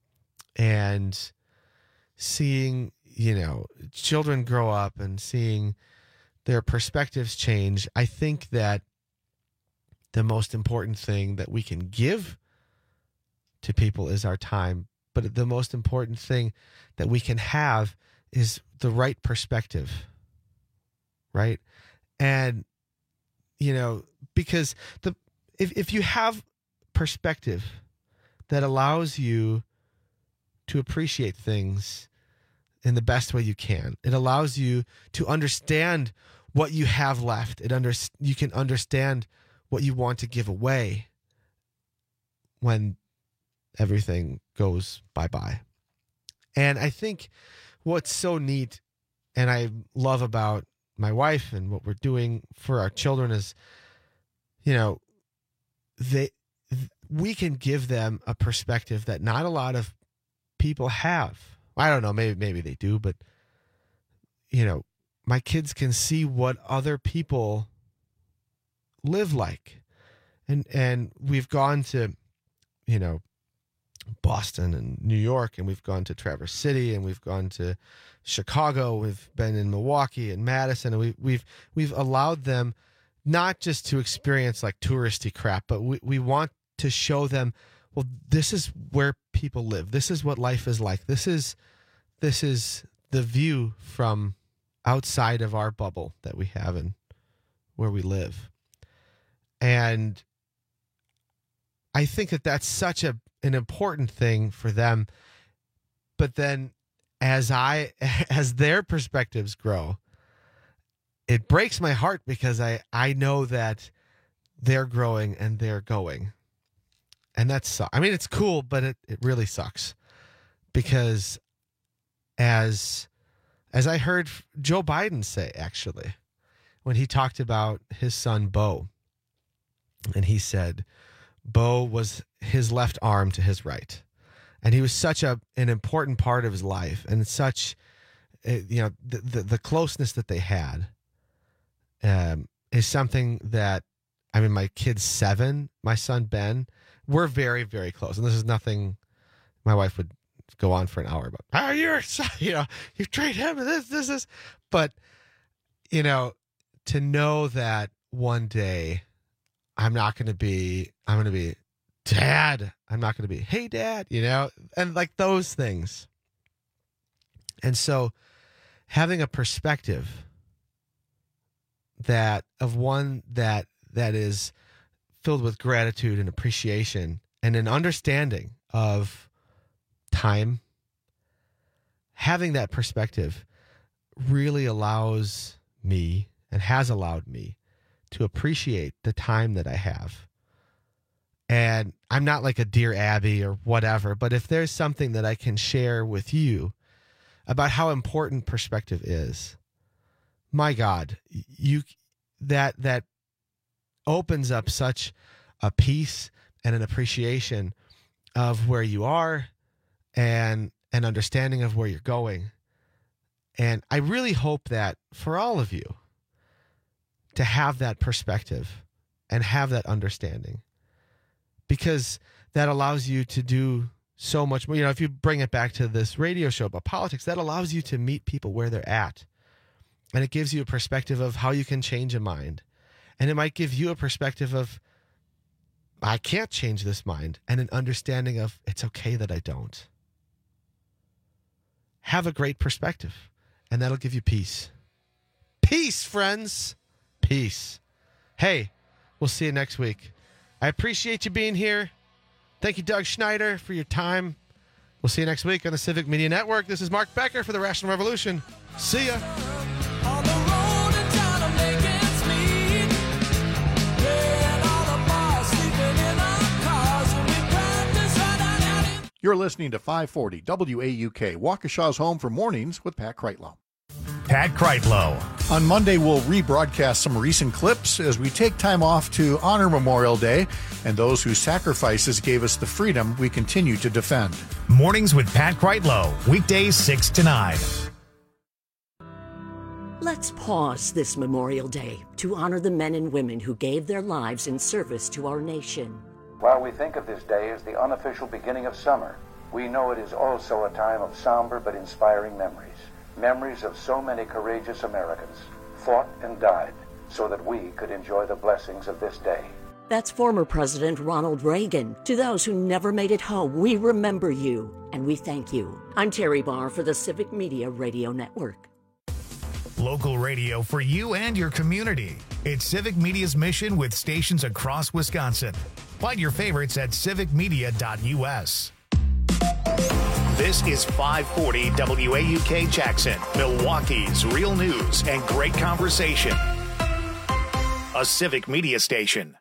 Speaker 18: And seeing, you know, children grow up and seeing their perspectives change, I think that the most important thing that we can give to people is our time. But the most important thing that we can have is the right perspective, right? And, you know, because the if if you have perspective that allows you to appreciate things in the best way you can, it allows you to understand what you have left. It under, you can understand what you want to give away when everything goes bye-bye. And I think what's so neat and I love about my wife and what we're doing for our children is, you know, they we can give them a perspective that not a lot of people have. I don't know, maybe maybe they do, but you know, my kids can see what other people live like. And and we've gone to, you know, Boston and New York, and we've gone to Traverse City, and we've gone to Chicago, we've been in Milwaukee and Madison, and we, we've we've allowed them not just to experience like touristy crap, but we, we want to show them, well, this is where people live. This is what life is like. This is this is the view from outside of our bubble that we have and where we live. And I think that that's such a an important thing for them. But then as I as their perspectives grow, it breaks my heart because I, I know that they're growing and they're going. And that's, I mean, it's cool, but it, it really sucks because as, as I heard Joe Biden say, actually, when he talked about his son, Beau, and he said, Beau was his left arm to his right. And he was such a an important part of his life, and such, you know, the the, the closeness that they had um, is something that, I mean, my kid's seven, my son Ben, we're very, very close. And this is nothing my wife would go on for an hour about. Oh, you're, you know, you treat him this, this, this. But, you know, to know that one day I'm not going to be, I'm going to be, Dad, I'm not going to be, hey, Dad, you know, and like those things. And so having a perspective that of one that that is filled with gratitude and appreciation and an understanding of time, having that perspective really allows me and has allowed me to appreciate the time that I have. And I'm not like a Dear Abby or whatever, but if there's something that I can share with you about how important perspective is, my God, you that that opens up such a peace and an appreciation of where you are and an understanding of where you're going. And I really hope that for all of you to have that perspective and have that understanding, because that allows you to do so much more. You know, if you bring it back to this radio show about politics, that allows you to meet people where they're at. And it gives you a perspective of how you can change a mind. And it might give you a perspective of, I can't change this mind, and an understanding of, it's okay that I don't. Have a great perspective, and that'll give you peace. Peace, friends. Peace. Hey, we'll see you next week. I appreciate you being here. Thank you, Doug Schneider, for your time. We'll see you next week on the Civic Media Network. This is Mark Becker for the Rational Revolution. See ya.
Speaker 20: You're listening to five forty W A U K, Waukesha's home for mornings with Pat Kreitlow.
Speaker 9: Pat Kreitlow.
Speaker 20: On Monday, we'll rebroadcast some recent clips as we take time off to honor Memorial Day and those whose sacrifices gave us the freedom we continue to defend.
Speaker 9: Mornings with Pat Kreitlow, weekdays six to nine.
Speaker 2: Let's pause this Memorial Day to honor the men and women who gave their lives in service to our nation.
Speaker 3: While we think of this day as the unofficial beginning of summer, we know it is also a time of somber but inspiring memories. Memories of so many courageous Americans fought and died so that we could enjoy the blessings of this day.
Speaker 2: That's former President Ronald Reagan. To those who never made it home, we remember you, and we thank you. I'm Terry Barr for the Civic Media Radio Network.
Speaker 9: Local radio for you and your community. It's Civic Media's mission with stations across Wisconsin. Find your favorites at civic media dot u s. This is five forty W A U K Jackson, Milwaukee's real news and great conversation. A Civic Media station.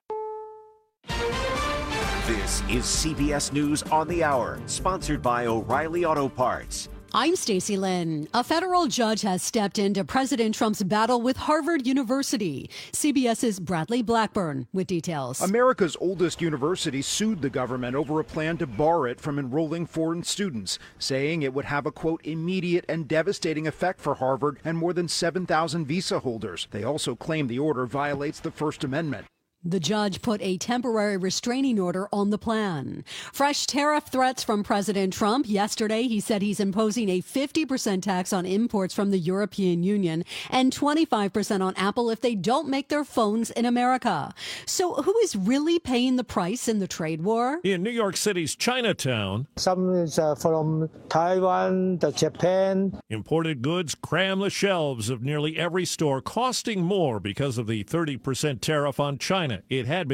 Speaker 1: This is C B S News on the Hour, sponsored by O'Reilly Auto Parts.
Speaker 4: I'm Stacey Lynn. A federal judge has stepped into President Trump's battle with Harvard University. CBS's Bradley Blackburn with details.
Speaker 5: America's oldest university sued the government over a plan to bar it from enrolling foreign students, saying it would have a, quote, immediate and devastating effect for Harvard and more than seven thousand visa holders. They also claim the order violates the First Amendment.
Speaker 4: The judge put a temporary restraining order on the plan. Fresh tariff threats from President Trump. Yesterday, he said he's imposing a fifty percent tax on imports from the European Union and twenty-five percent on Apple if they don't make their phones in America. So who is really paying the price in the trade war?
Speaker 10: In New York City's Chinatown,
Speaker 16: some is uh, from Taiwan, the Japan.
Speaker 10: Imported goods cram the shelves of nearly every store, costing more because of the thirty percent tariff on China. It had been